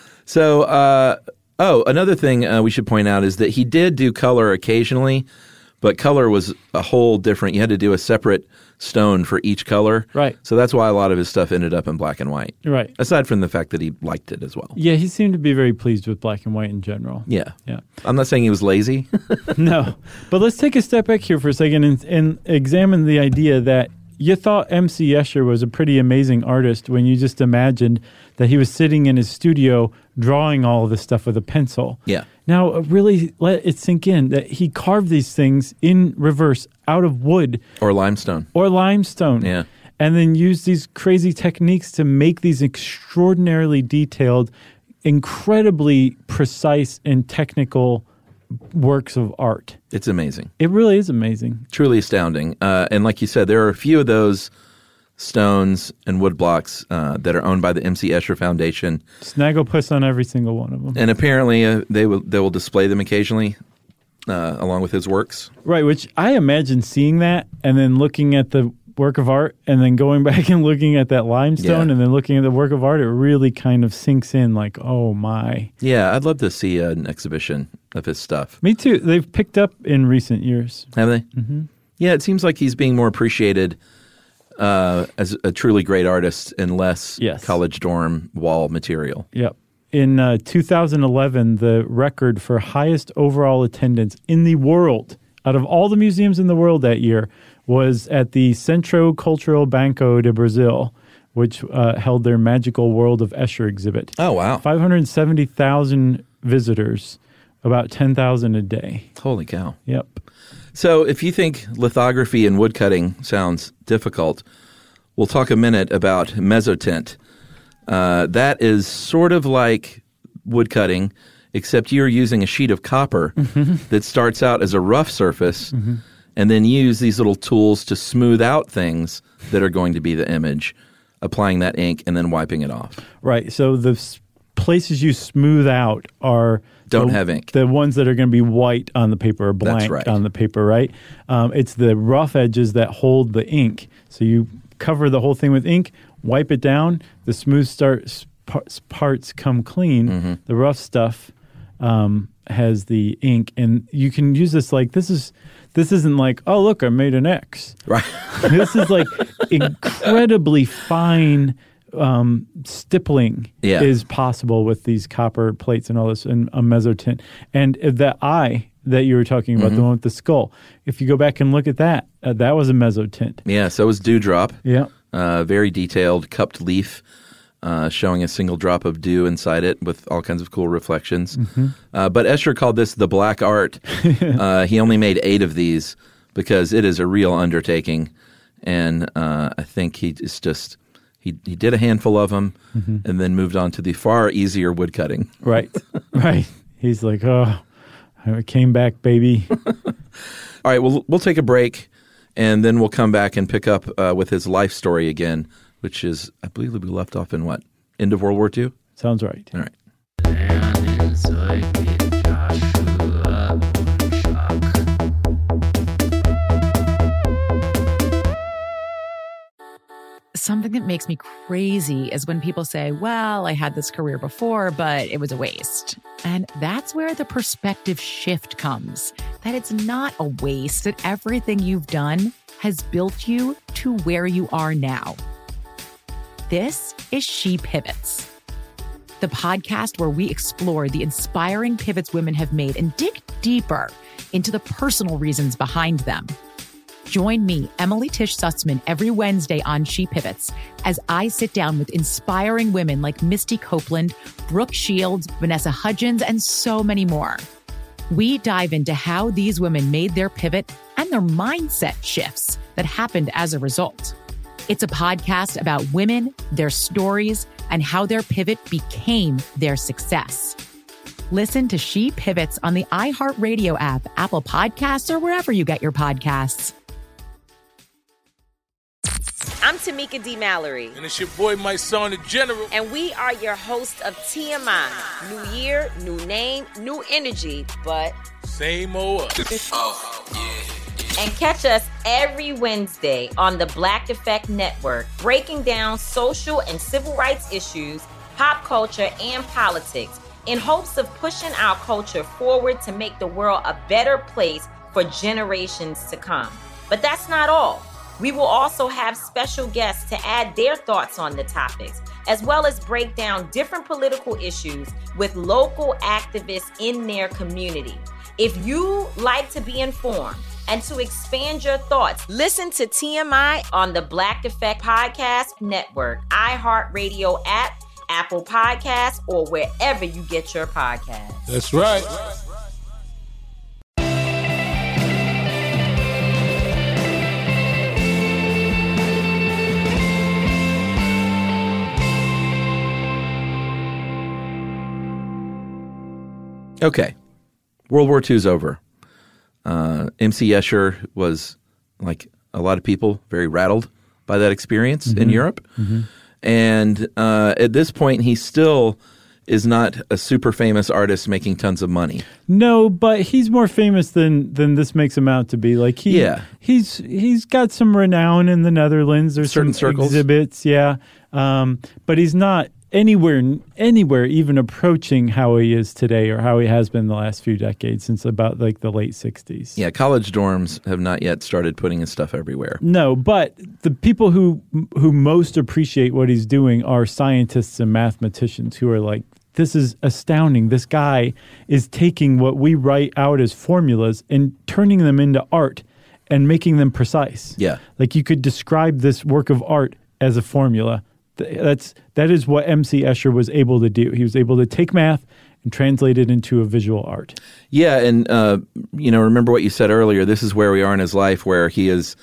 So, another thing we should point out is that he did do color occasionally, but color was a whole different. You had to do a separate stone for each color. Right. So that's why a lot of his stuff ended up in black and white. Right. Aside from the fact that he liked it as well. Yeah, he seemed to be very pleased with black and white in general. Yeah. Yeah. I'm not saying he was lazy. No. But let's take a step back here for a second and examine the idea that you thought M.C. Escher was a pretty amazing artist when you just imagined that he was sitting in his studio drawing all of this stuff with a pencil. Yeah. Now, really let it sink in that he carved these things in reverse out of wood Or limestone. Yeah. And then used these crazy techniques to make these extraordinarily detailed, incredibly precise and technical works of art. It's amazing. It really is amazing. Truly astounding. And like you said, there are a few of those stones and wood blocks that are owned by the M.C. Escher Foundation. Snagglepuss on every single one of them. And apparently they will display them occasionally along with his works. Right, which I imagine seeing that and then looking at the work of art and then going back and looking at that limestone and then looking at the work of art, it really kind of sinks in like, oh my. Yeah, I'd love to see an exhibition of his stuff. Me too. They've picked up in recent years. Have they? Mm-hmm. Yeah, it seems like he's being more appreciated as a truly great artist and less college dorm wall material. Yep. In 2011, the record for highest overall attendance in the world, out of all the museums in the world that year, was at the Centro Cultural Banco de Brazil, which held their Magical World of Escher exhibit. Oh, wow. 570,000 visitors, about 10,000 a day. Holy cow. Yep. So if you think lithography and woodcutting sounds difficult, we'll talk a minute about mezzotint. That is sort of like woodcutting, except you're using a sheet of copper that starts out as a rough surface and then use these little tools to smooth out things that are going to be the image, applying that ink and then wiping it off. Right. So the places you smooth out are don't have ink. The ones that are going to be white on the paper or blank on the paper, right? It's the rough edges that hold the ink. So you cover the whole thing with ink, wipe it down, the smooth parts come clean, the rough stuff has the ink, and you can use this like this isn't like, oh look, I made an X. Right. This is like incredibly fine stippling is possible with these copper plates and all this and a mezzotint. And that eye that you were talking about, the one with the skull, if you go back and look at that, that was a mezzotint. Yeah, so was Dewdrop. Yeah. Very detailed cupped leaf showing a single drop of dew inside it with all kinds of cool reflections. But Escher called this the black art. He only made 8 of these because it is a real undertaking. And I think he did a handful of them and then moved on to the far easier woodcutting. Right, right. He's like, oh, I came back, baby. All right, we'll take a break, and then we'll come back and pick up with his life story again, which is, I believe we left off in what? End of World War II? Sounds right. All right. Something that makes me crazy is when people say, well, I had this career before, but it was a waste. And that's where the perspective shift comes, that it's not a waste, that everything you've done has built you to where you are now. This is She Pivots, the podcast where we explore the inspiring pivots women have made and dig deeper into the personal reasons behind them. Join me, Emily Tish Sussman, every Wednesday on She Pivots as I sit down with inspiring women like Misty Copeland, Brooke Shields, Vanessa Hudgens, and so many more. We dive into how these women made their pivot and their mindset shifts that happened as a result. It's a podcast about women, their stories, and how their pivot became their success. Listen to She Pivots on the iHeartRadio app, Apple Podcasts, or wherever you get your podcasts. I'm Tamika D. Mallory. And it's your boy, my son, the General. And we are your hosts of TMI. New year, new name, new energy, but same old. Oh, yeah. And catch us every Wednesday on the Black Effect Network, breaking down social and civil rights issues, pop culture, and politics in hopes of pushing our culture forward to make the world a better place for generations to come. But that's not all. We will also have special guests to add their thoughts on the topics, as well as break down different political issues with local activists in their community. If you like to be informed and to expand your thoughts, listen to TMI on the Black Effect Podcast Network, iHeartRadio app, Apple Podcasts, or wherever you get your podcasts. That's right. Okay. World War II's over. MC Escher was, like a lot of people, very rattled by that experience in Europe. And at this point, he still is not a super famous artist making tons of money. No, but he's more famous than this makes him out to be. Like he's got some renown in the Netherlands. There's Certain some circles. exhibits, but he's not anywhere even approaching how he is today or how he has been the last few decades, since about like the late 60s. Yeah, college dorms have not yet started putting his stuff everywhere. No, but the people who most appreciate what he's doing are scientists and mathematicians who are like, this is astounding. This guy is taking what we write out as formulas and turning them into art and making them precise. Yeah. Like you could describe this work of art as a formula. That is what MC Escher was able to do. He was able to take math and translate it into a visual art. Yeah, and remember what you said earlier. This is where we are in his life, where he is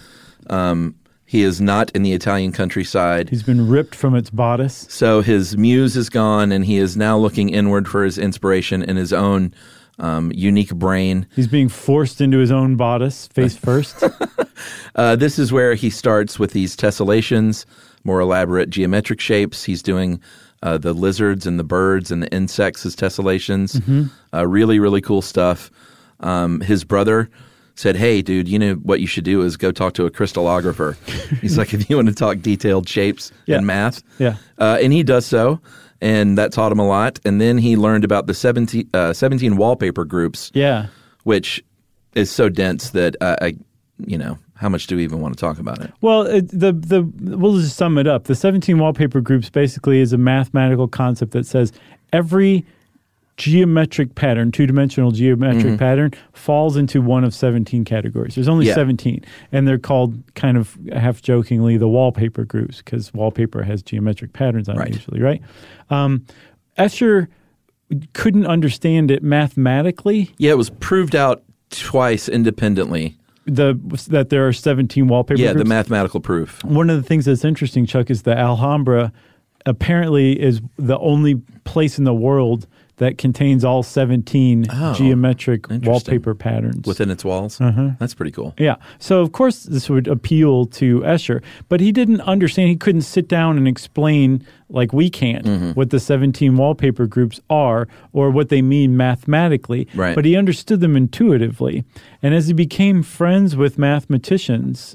not in the Italian countryside. He's been ripped from its bodice. So his muse is gone, and he is now looking inward for his inspiration in his own unique brain. He's being forced into his own bodice, face first. This is where he starts with these tessellations, more elaborate geometric shapes. He's doing the lizards and the birds and the insects as tessellations. Really, really cool stuff. His brother said, hey, dude, you know what you should do is go talk to a crystallographer. He's like, if you want to talk detailed shapes and math. Yeah. And he does so, and that taught him a lot. And then he learned about the 17 wallpaper groups, which is so dense that how much do we even want to talk about it? Well, we'll just sum it up. The 17 wallpaper groups basically is a mathematical concept that says every geometric pattern, two-dimensional geometric pattern, falls into one of 17 categories. There's only 17, and they're called, kind of half-jokingly, the wallpaper groups, because wallpaper has geometric patterns on it usually, right? Escher couldn't understand it mathematically. Yeah, it was proved out twice independently. That there are 17 wallpaper groups? Yeah, the mathematical proof. One of the things that's interesting, Chuck, is the Alhambra apparently is the only place in the world that contains all 17 geometric wallpaper patterns. Within its walls? That's pretty cool. Yeah. So, of course, this would appeal to Escher, but he didn't understand. He couldn't sit down and explain, like we can't, what the 17 wallpaper groups are or what they mean mathematically. Right. But he understood them intuitively. And as he became friends with mathematicians,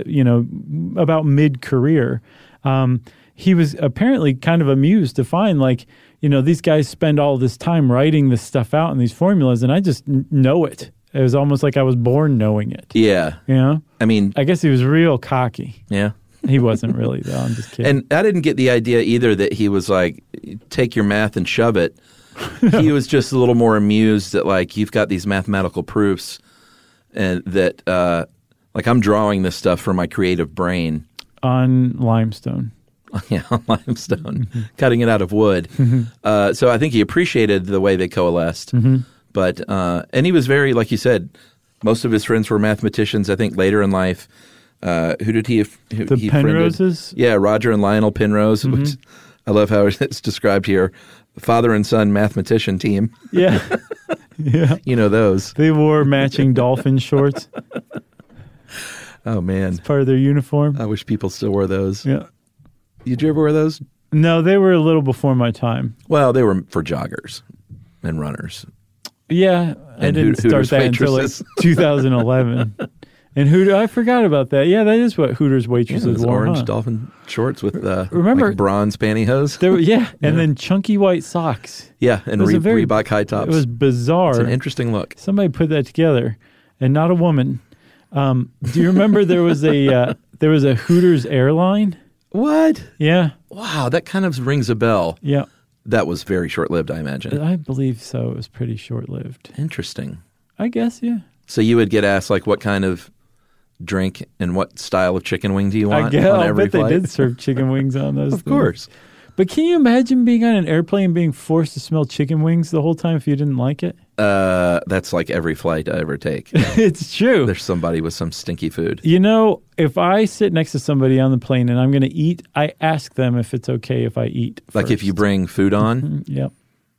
about mid-career, he was apparently kind of amused to find, these guys spend all this time writing this stuff out in these formulas, and I just know it. It was almost like I was born knowing it. Yeah. I mean, I guess he was real cocky. Yeah. He wasn't really, though. I'm just kidding. And I didn't get the idea either that he was like, take your math and shove it. He was just a little more amused that, you've got these mathematical proofs and that, I'm drawing this stuff from my creative brain. On limestone. Yeah, on limestone, cutting it out of wood. So I think he appreciated the way they coalesced. But and he was very, like you said, most of his friends were mathematicians. I think later in life, who did he? The Penroses? Yeah, Roger and Lionel Penrose. Which I love how it's described here. Father and son mathematician team. Yeah, yeah. You know those. They wore matching dolphin shorts. Oh man, it's part of their uniform. I wish people still wore those. Yeah. Did you ever wear those? No, they were a little before my time. Well, they were for joggers and runners. Yeah, I didn't start that until 2011. And I forgot about that. Yeah, that is what Hooters waitresses wore. Orange huh? dolphin shorts with Remember, like bronze pantyhose. And then chunky white socks. Yeah, and Reebok high tops. It was bizarre. It's an interesting look. Somebody put that together, and not a woman. Do you remember there was a Hooters airline? What? Yeah. Wow, that kind of rings a bell. Yeah. That was very short-lived, I imagine. I believe so. It was pretty short-lived. Interesting. I guess, yeah. So you would get asked, like, what kind of drink and what style of chicken wing do you want on every bet flight? They did serve chicken wings on those. Of course. But can you imagine being on an airplane being forced to smell chicken wings the whole time if you didn't like it? That's like every flight I ever take. It's true. There's somebody with some stinky food. You know, if I sit next to somebody on the plane and I'm going to eat, I ask them if it's okay if I eat Like first. if you bring food on? Yep.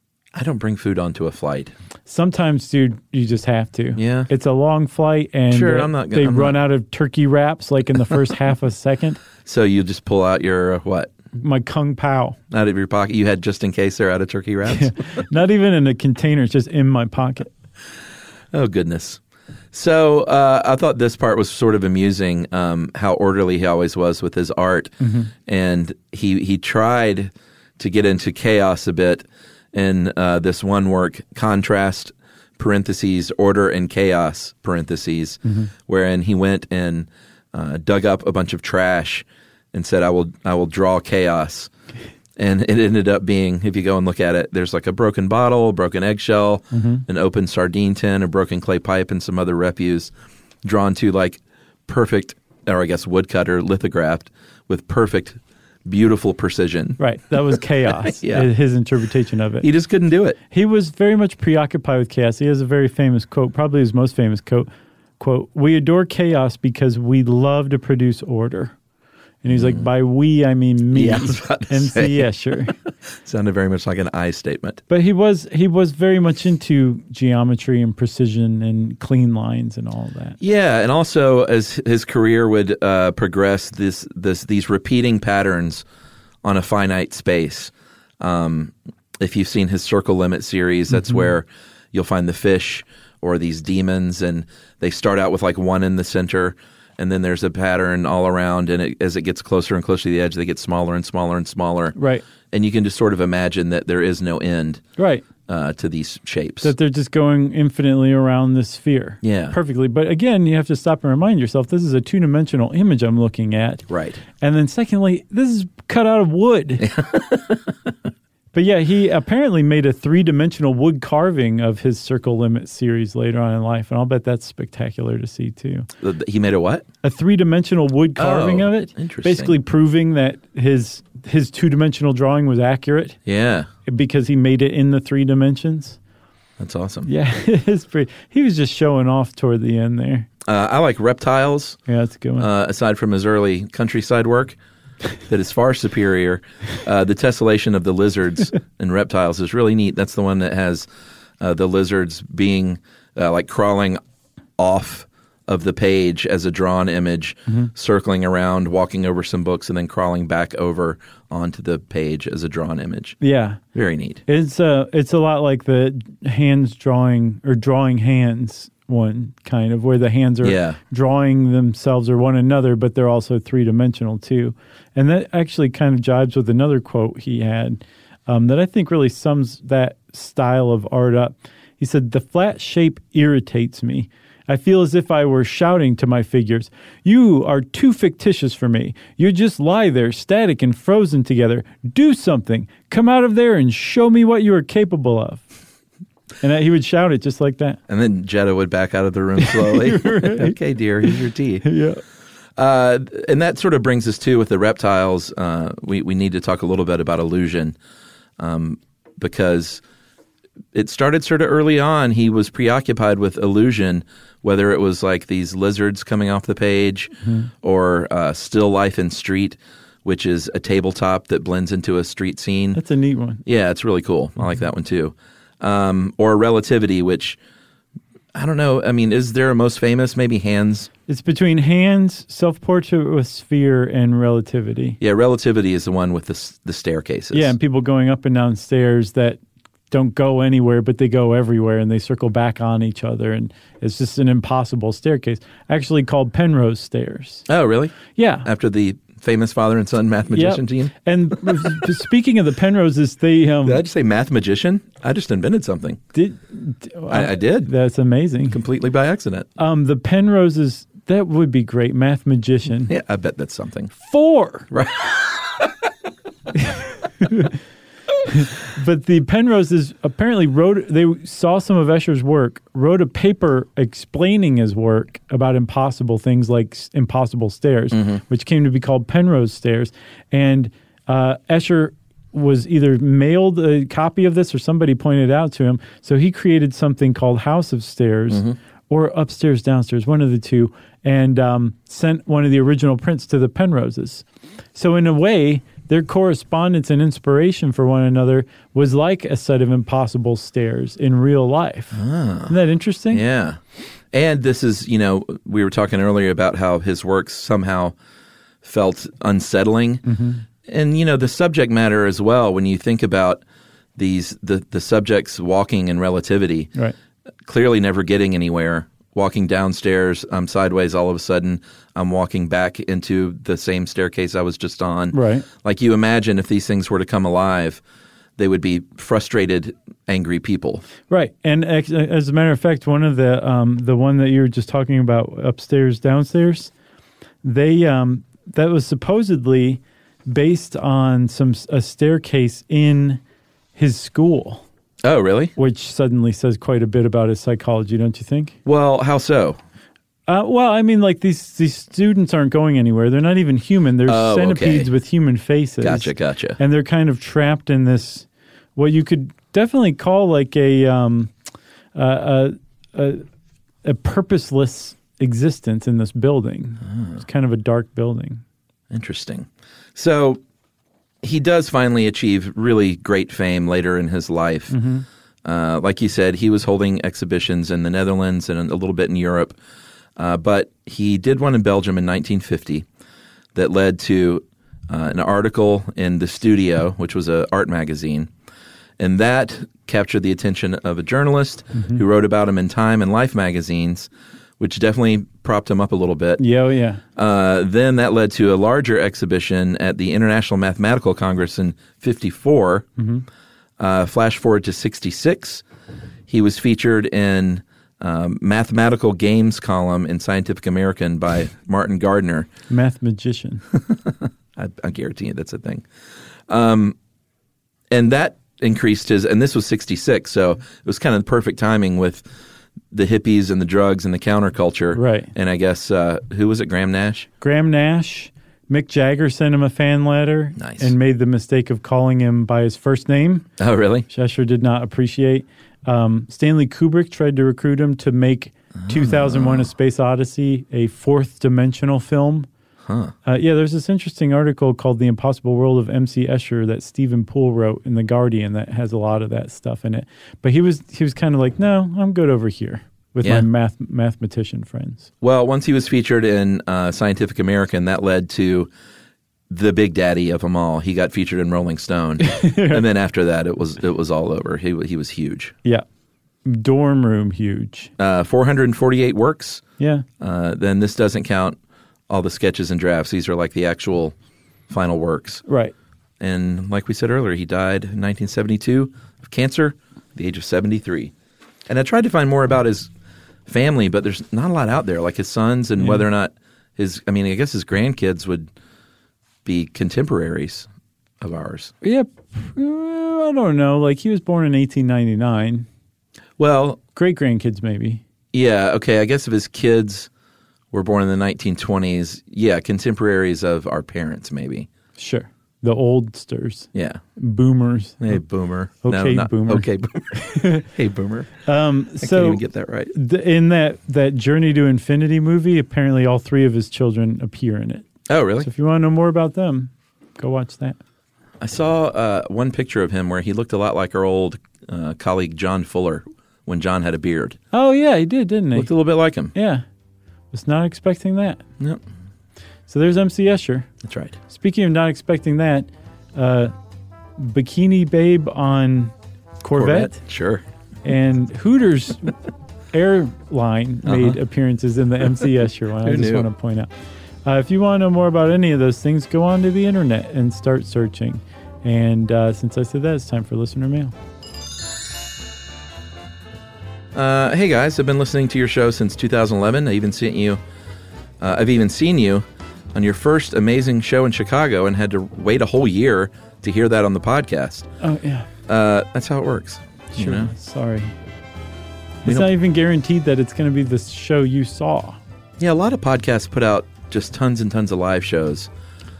I don't bring food onto a flight. Sometimes, dude, you just have to. Yeah. It's a long flight, and Sure, they run out of turkey wraps like in the first half a second. So you just pull out your what? My Kung Pao. Out of your pocket? You had just in case they're out of turkey wraps? Not even in a container. It's just in my pocket. Oh, goodness. So I thought this part was sort of amusing, how orderly he always was with his art. Mm-hmm. And he tried to get into chaos a bit in this one work, Contrast, parentheses, Order and Chaos, parentheses, wherein he went and dug up a bunch of trash and said, I will draw chaos. And it ended up being, if you go and look at it, there's like a broken bottle, a broken eggshell, an open sardine tin, a broken clay pipe, and some other refuse drawn to like perfect, or I guess woodcut or lithographed with perfect, beautiful precision. Right. That was chaos, Yeah. his interpretation of it. He just couldn't do it. He was very much preoccupied with chaos. He has a very famous quote, probably his most famous quote, "We adore chaos because we love to produce order." And he's like, by we, I mean me. Yeah, I was about to MC say. Escher. Sounded very much like an I statement. But he was very much into geometry and precision and clean lines and all that. Yeah, and also as his career would progress, these repeating patterns on a finite space. If you've seen his Circle Limit series, that's where you'll find the fish or these demons, and they start out with like one in the center, and then there's a pattern all around, and as it gets closer and closer to the edge, they get smaller and smaller and smaller. Right. And you can just sort of imagine that there is no end Right. to these shapes. That they're just going infinitely around the sphere. Yeah. Perfectly. But again, you have to stop and remind yourself, this is a two-dimensional image I'm looking at. Right. And then secondly, this is cut out of wood. But yeah, he apparently made a three-dimensional wood carving of his Circle Limit series later on in life, and I'll bet that's spectacular to see too. He made a what? A three-dimensional wood carving of it, interesting. basically proving that his two-dimensional drawing was accurate Yeah. because he made it in the 3 dimensions. That's awesome. Yeah, it's pretty. He was just showing off toward the end there. I like Reptiles. Yeah, that's a good one. Aside from his early countryside work, that is far superior. The tessellation of the lizards and reptiles is really neat. That's the one that has the lizards being like crawling off of the page as a drawn image, circling around, walking over some books, and then crawling back over onto the page as a drawn image. Yeah. Very neat. It's a lot like the hands drawing or drawing hands one, kind of, where the hands are drawing themselves or one another, but they're also three-dimensional too. And that actually kind of jibes with another quote he had that I think really sums that style of art up. He said, "The flat shape irritates me. I feel as if I were shouting to my figures, 'You are too fictitious for me. You just lie there, static and frozen together. Do something. Come out of there and show me what you are capable of.'" And he would shout it just like that. And then Jetta would back out of the room slowly. Okay, dear, here's your tea. Yeah. And that sort of brings us to, with the reptiles, we need to talk a little bit about illusion, because it started sort of early on. He was preoccupied with illusion, whether it was like these lizards coming off the page or Still Life in Street, which is a tabletop that blends into a street scene. That's a neat one. Yeah, it's really cool. I like that one too. Or Relativity, which, I don't know. I mean, is there a most famous? Maybe Hands. It's between Hands, Self-Portrait with Sphere, and Relativity. Yeah, Relativity is the one with the staircases. Yeah, and people going up and down stairs that don't go anywhere, but they go everywhere, and they circle back on each other, and it's just an impossible staircase. Actually called Penrose Stairs. Oh, really? Yeah. After the famous father and son math magician team? And speaking of the Penroses, they... did I just say math magician? I just invented something. I did. That's amazing. Completely by accident. The Penroses, that would be great. Math magician. Yeah, I bet that's something. 4! Right. But the Penroses apparently they saw some of Escher's work, wrote a paper explaining his work about impossible things like impossible stairs, which came to be called Penrose Stairs. And Escher was either mailed a copy of this or somebody pointed it out to him. So he created something called House of Stairs or Upstairs, Downstairs, one of the two, and sent one of the original prints to the Penroses. So in a way, their correspondence and inspiration for one another was like a set of impossible stairs in real life. Isn't that interesting? Yeah. And this is, we were talking earlier about how his work somehow felt unsettling. And, the subject matter as well, when you think about the subjects walking in relativity, right, clearly never getting anywhere. Walking downstairs, I'm sideways, all of a sudden I'm walking back into the same staircase I was just on. Right. Like you imagine if these things were to come alive, they would be frustrated, angry people. Right. And as a matter of fact, one of the one that you were just talking about, Upstairs, Downstairs, that was supposedly based on a staircase in his school. Oh, really? Which suddenly says quite a bit about his psychology, don't you think? Well, how so? Well, I mean, like these students aren't going anywhere. They're not even human. They're centipedes with human faces. Gotcha. And they're kind of trapped in this, what you could definitely call like a purposeless existence in this building. It's kind of a dark building. Interesting. So he does finally achieve really great fame later in his life. Like you said, he was holding exhibitions in the Netherlands and a little bit in Europe. But he did one in Belgium in 1950 that led to an article in The Studio, which was an art magazine. And that captured the attention of a journalist who wrote about him in Time and Life magazines, which definitely propped him up a little bit. Yeah. Then that led to a larger exhibition at the International Mathematical Congress in 54. Flash forward to 66. He was featured in Mathematical Games column in Scientific American by Martin Gardner. Math magician. I guarantee you that's a thing. And that increased and this was 66, so it was kind of the perfect timing with the hippies and the drugs and the counterculture. Right. And I guess, who was it, Graham Nash? Graham Nash. Mick Jagger sent him a fan letter. Nice. And made the mistake of calling him by his first name. Oh, really? Escher did not appreciate. Stanley Kubrick tried to recruit him to make 2001: A Space Odyssey a fourth-dimensional film. There's this interesting article called The Impossible World of M.C. Escher that Stephen Poole wrote in The Guardian that has a lot of that stuff in it. But he was kind of like, no, I'm good over here with my mathematician friends. Well, once he was featured in Scientific American, that led to the big daddy of them all. He got featured in Rolling Stone. And then after that, it was all over. He was huge. Yeah. Dorm room huge. 448 works. Yeah. Then this doesn't count all the sketches and drafts. These are like the actual final works. Right. And like we said earlier, he died in 1972 of cancer at the age of 73. And I tried to find more about his family, but there's not a lot out there, like his sons and whether or not I guess his grandkids would be contemporaries of ours. Yeah. I don't know. Like he was born in 1899. Well, great-grandkids maybe. Yeah, okay. I guess if his kids were born in the 1920s, yeah, contemporaries of our parents maybe. Sure. The oldsters. Yeah. Boomers. Hey, boomer. Okay, boomer. Okay, boomer. Hey, boomer. I can't even get that right. In that Journey to Infinity movie, apparently all three of his children appear in it. Oh, really? So if you want to know more about them, go watch that. I saw one picture of him where he looked a lot like our old colleague John Fuller when John had a beard. Oh, yeah, he did, didn't he? Looked a little bit like him. Yeah. Was not expecting that. Yep. So there's MC Escher. That's right. Speaking of not expecting that, Bikini Babe on Corvette. Sure. And Hooters Airline made appearances in the MC Escher one. I just want to point out. If you want to know more about any of those things, go onto the internet and start searching. And since I said that, it's time for listener mail. Hey guys, I've been listening to your show since 2011. I've even seen you on your first amazing show in Chicago and had to wait a whole year to hear that on the podcast. Oh yeah. That's how it works. Sure. You know? Sorry. It's not even guaranteed that it's going to be the show you saw. Yeah, a lot of podcasts put out just tons and tons of live shows.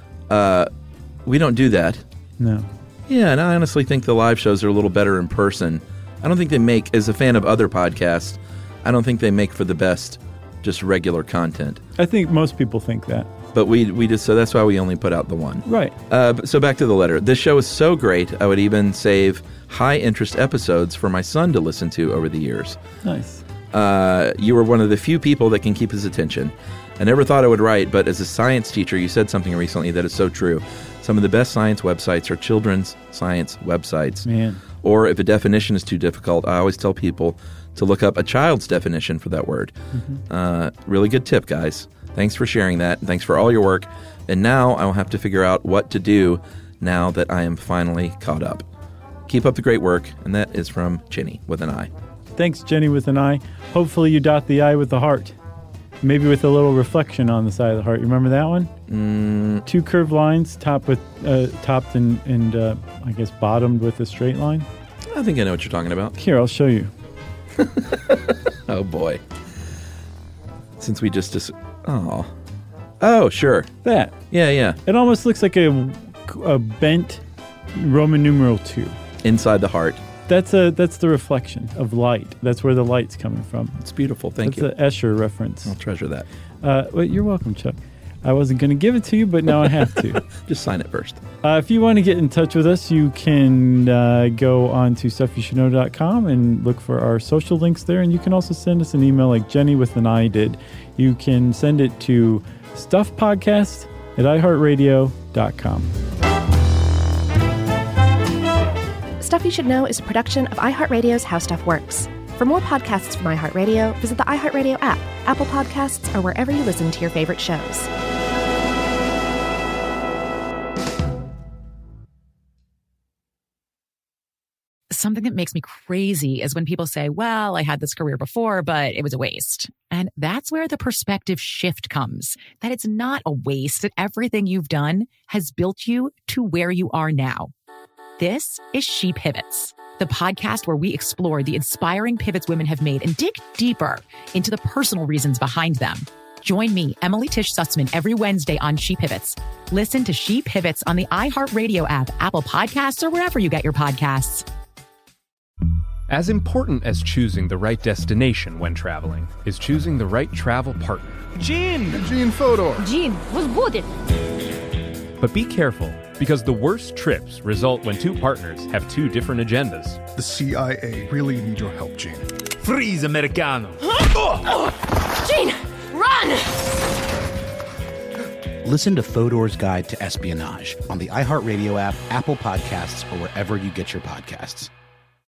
We don't do that. No. Yeah, and I honestly think the live shows are a little better in person. I don't think they make, as a fan of other podcasts, I don't think they make for the best just regular content. I think most people think that. But we just, so that's why we only put out the one. Right. So back to the letter. This show is so great, I would even save high-interest episodes for my son to listen to over the years. Nice. You were one of the few people that can keep his attention. I never thought I would write, but as a science teacher, you said something recently that is so true. Some of the best science websites are children's science websites. Man. Or if a definition is too difficult, I always tell people to look up a child's definition for that word. Mm-hmm. Really good tip, guys. Thanks for sharing that. Thanks for all your work. And now I will have to figure out what to do now that I am finally caught up. Keep up the great work. And that is from Jenny with an I. Thanks, Jenny with an I. Hopefully you dot the I with the heart. Maybe with a little reflection on the side of the heart. You remember that one? Two curved lines, topped and I guess bottomed with a straight line. I think I know what you're talking about. Here, I'll show you. Oh, boy. Since we just... Oh, sure. That. Yeah. It almost looks like a bent Roman numeral 2. Inside the heart. That's the reflection of light. That's where the light's coming from. It's beautiful. Thank you. That's an Escher reference. I'll treasure that. Well, you're welcome, Chuck. I wasn't going to give it to you, but now I have to. Just sign it first. If you want to get in touch with us, you can go on to stuffyoushouldknow.com and look for our social links there. And you can also send us an email like Jenny with an I did. You can send it to stuffpodcast@iheartradio.com. Stuff You Should Know is a production of iHeartRadio's How Stuff Works. For more podcasts from iHeartRadio, visit the iHeartRadio app, Apple Podcasts, or wherever you listen to your favorite shows. Something that makes me crazy is when people say, well, I had this career before, but it was a waste. And that's where the perspective shift comes, that it's not a waste, that everything you've done has built you to where you are now. This is She Pivots, the podcast where we explore the inspiring pivots women have made and dig deeper into the personal reasons behind them. Join me, Emily Tish Sussman, every Wednesday on She Pivots. Listen to She Pivots on the iHeartRadio app, Apple Podcasts, or wherever you get your podcasts. As important as choosing the right destination when traveling is choosing the right travel partner. Gene Fodor. Gene, was good. But be careful, because the worst trips result when two partners have two different agendas. The CIA really need your help, Gene. Freeze, Americano. Gene, run! Listen to Fodor's Guide to Espionage on the iHeartRadio app, Apple Podcasts, or wherever you get your podcasts.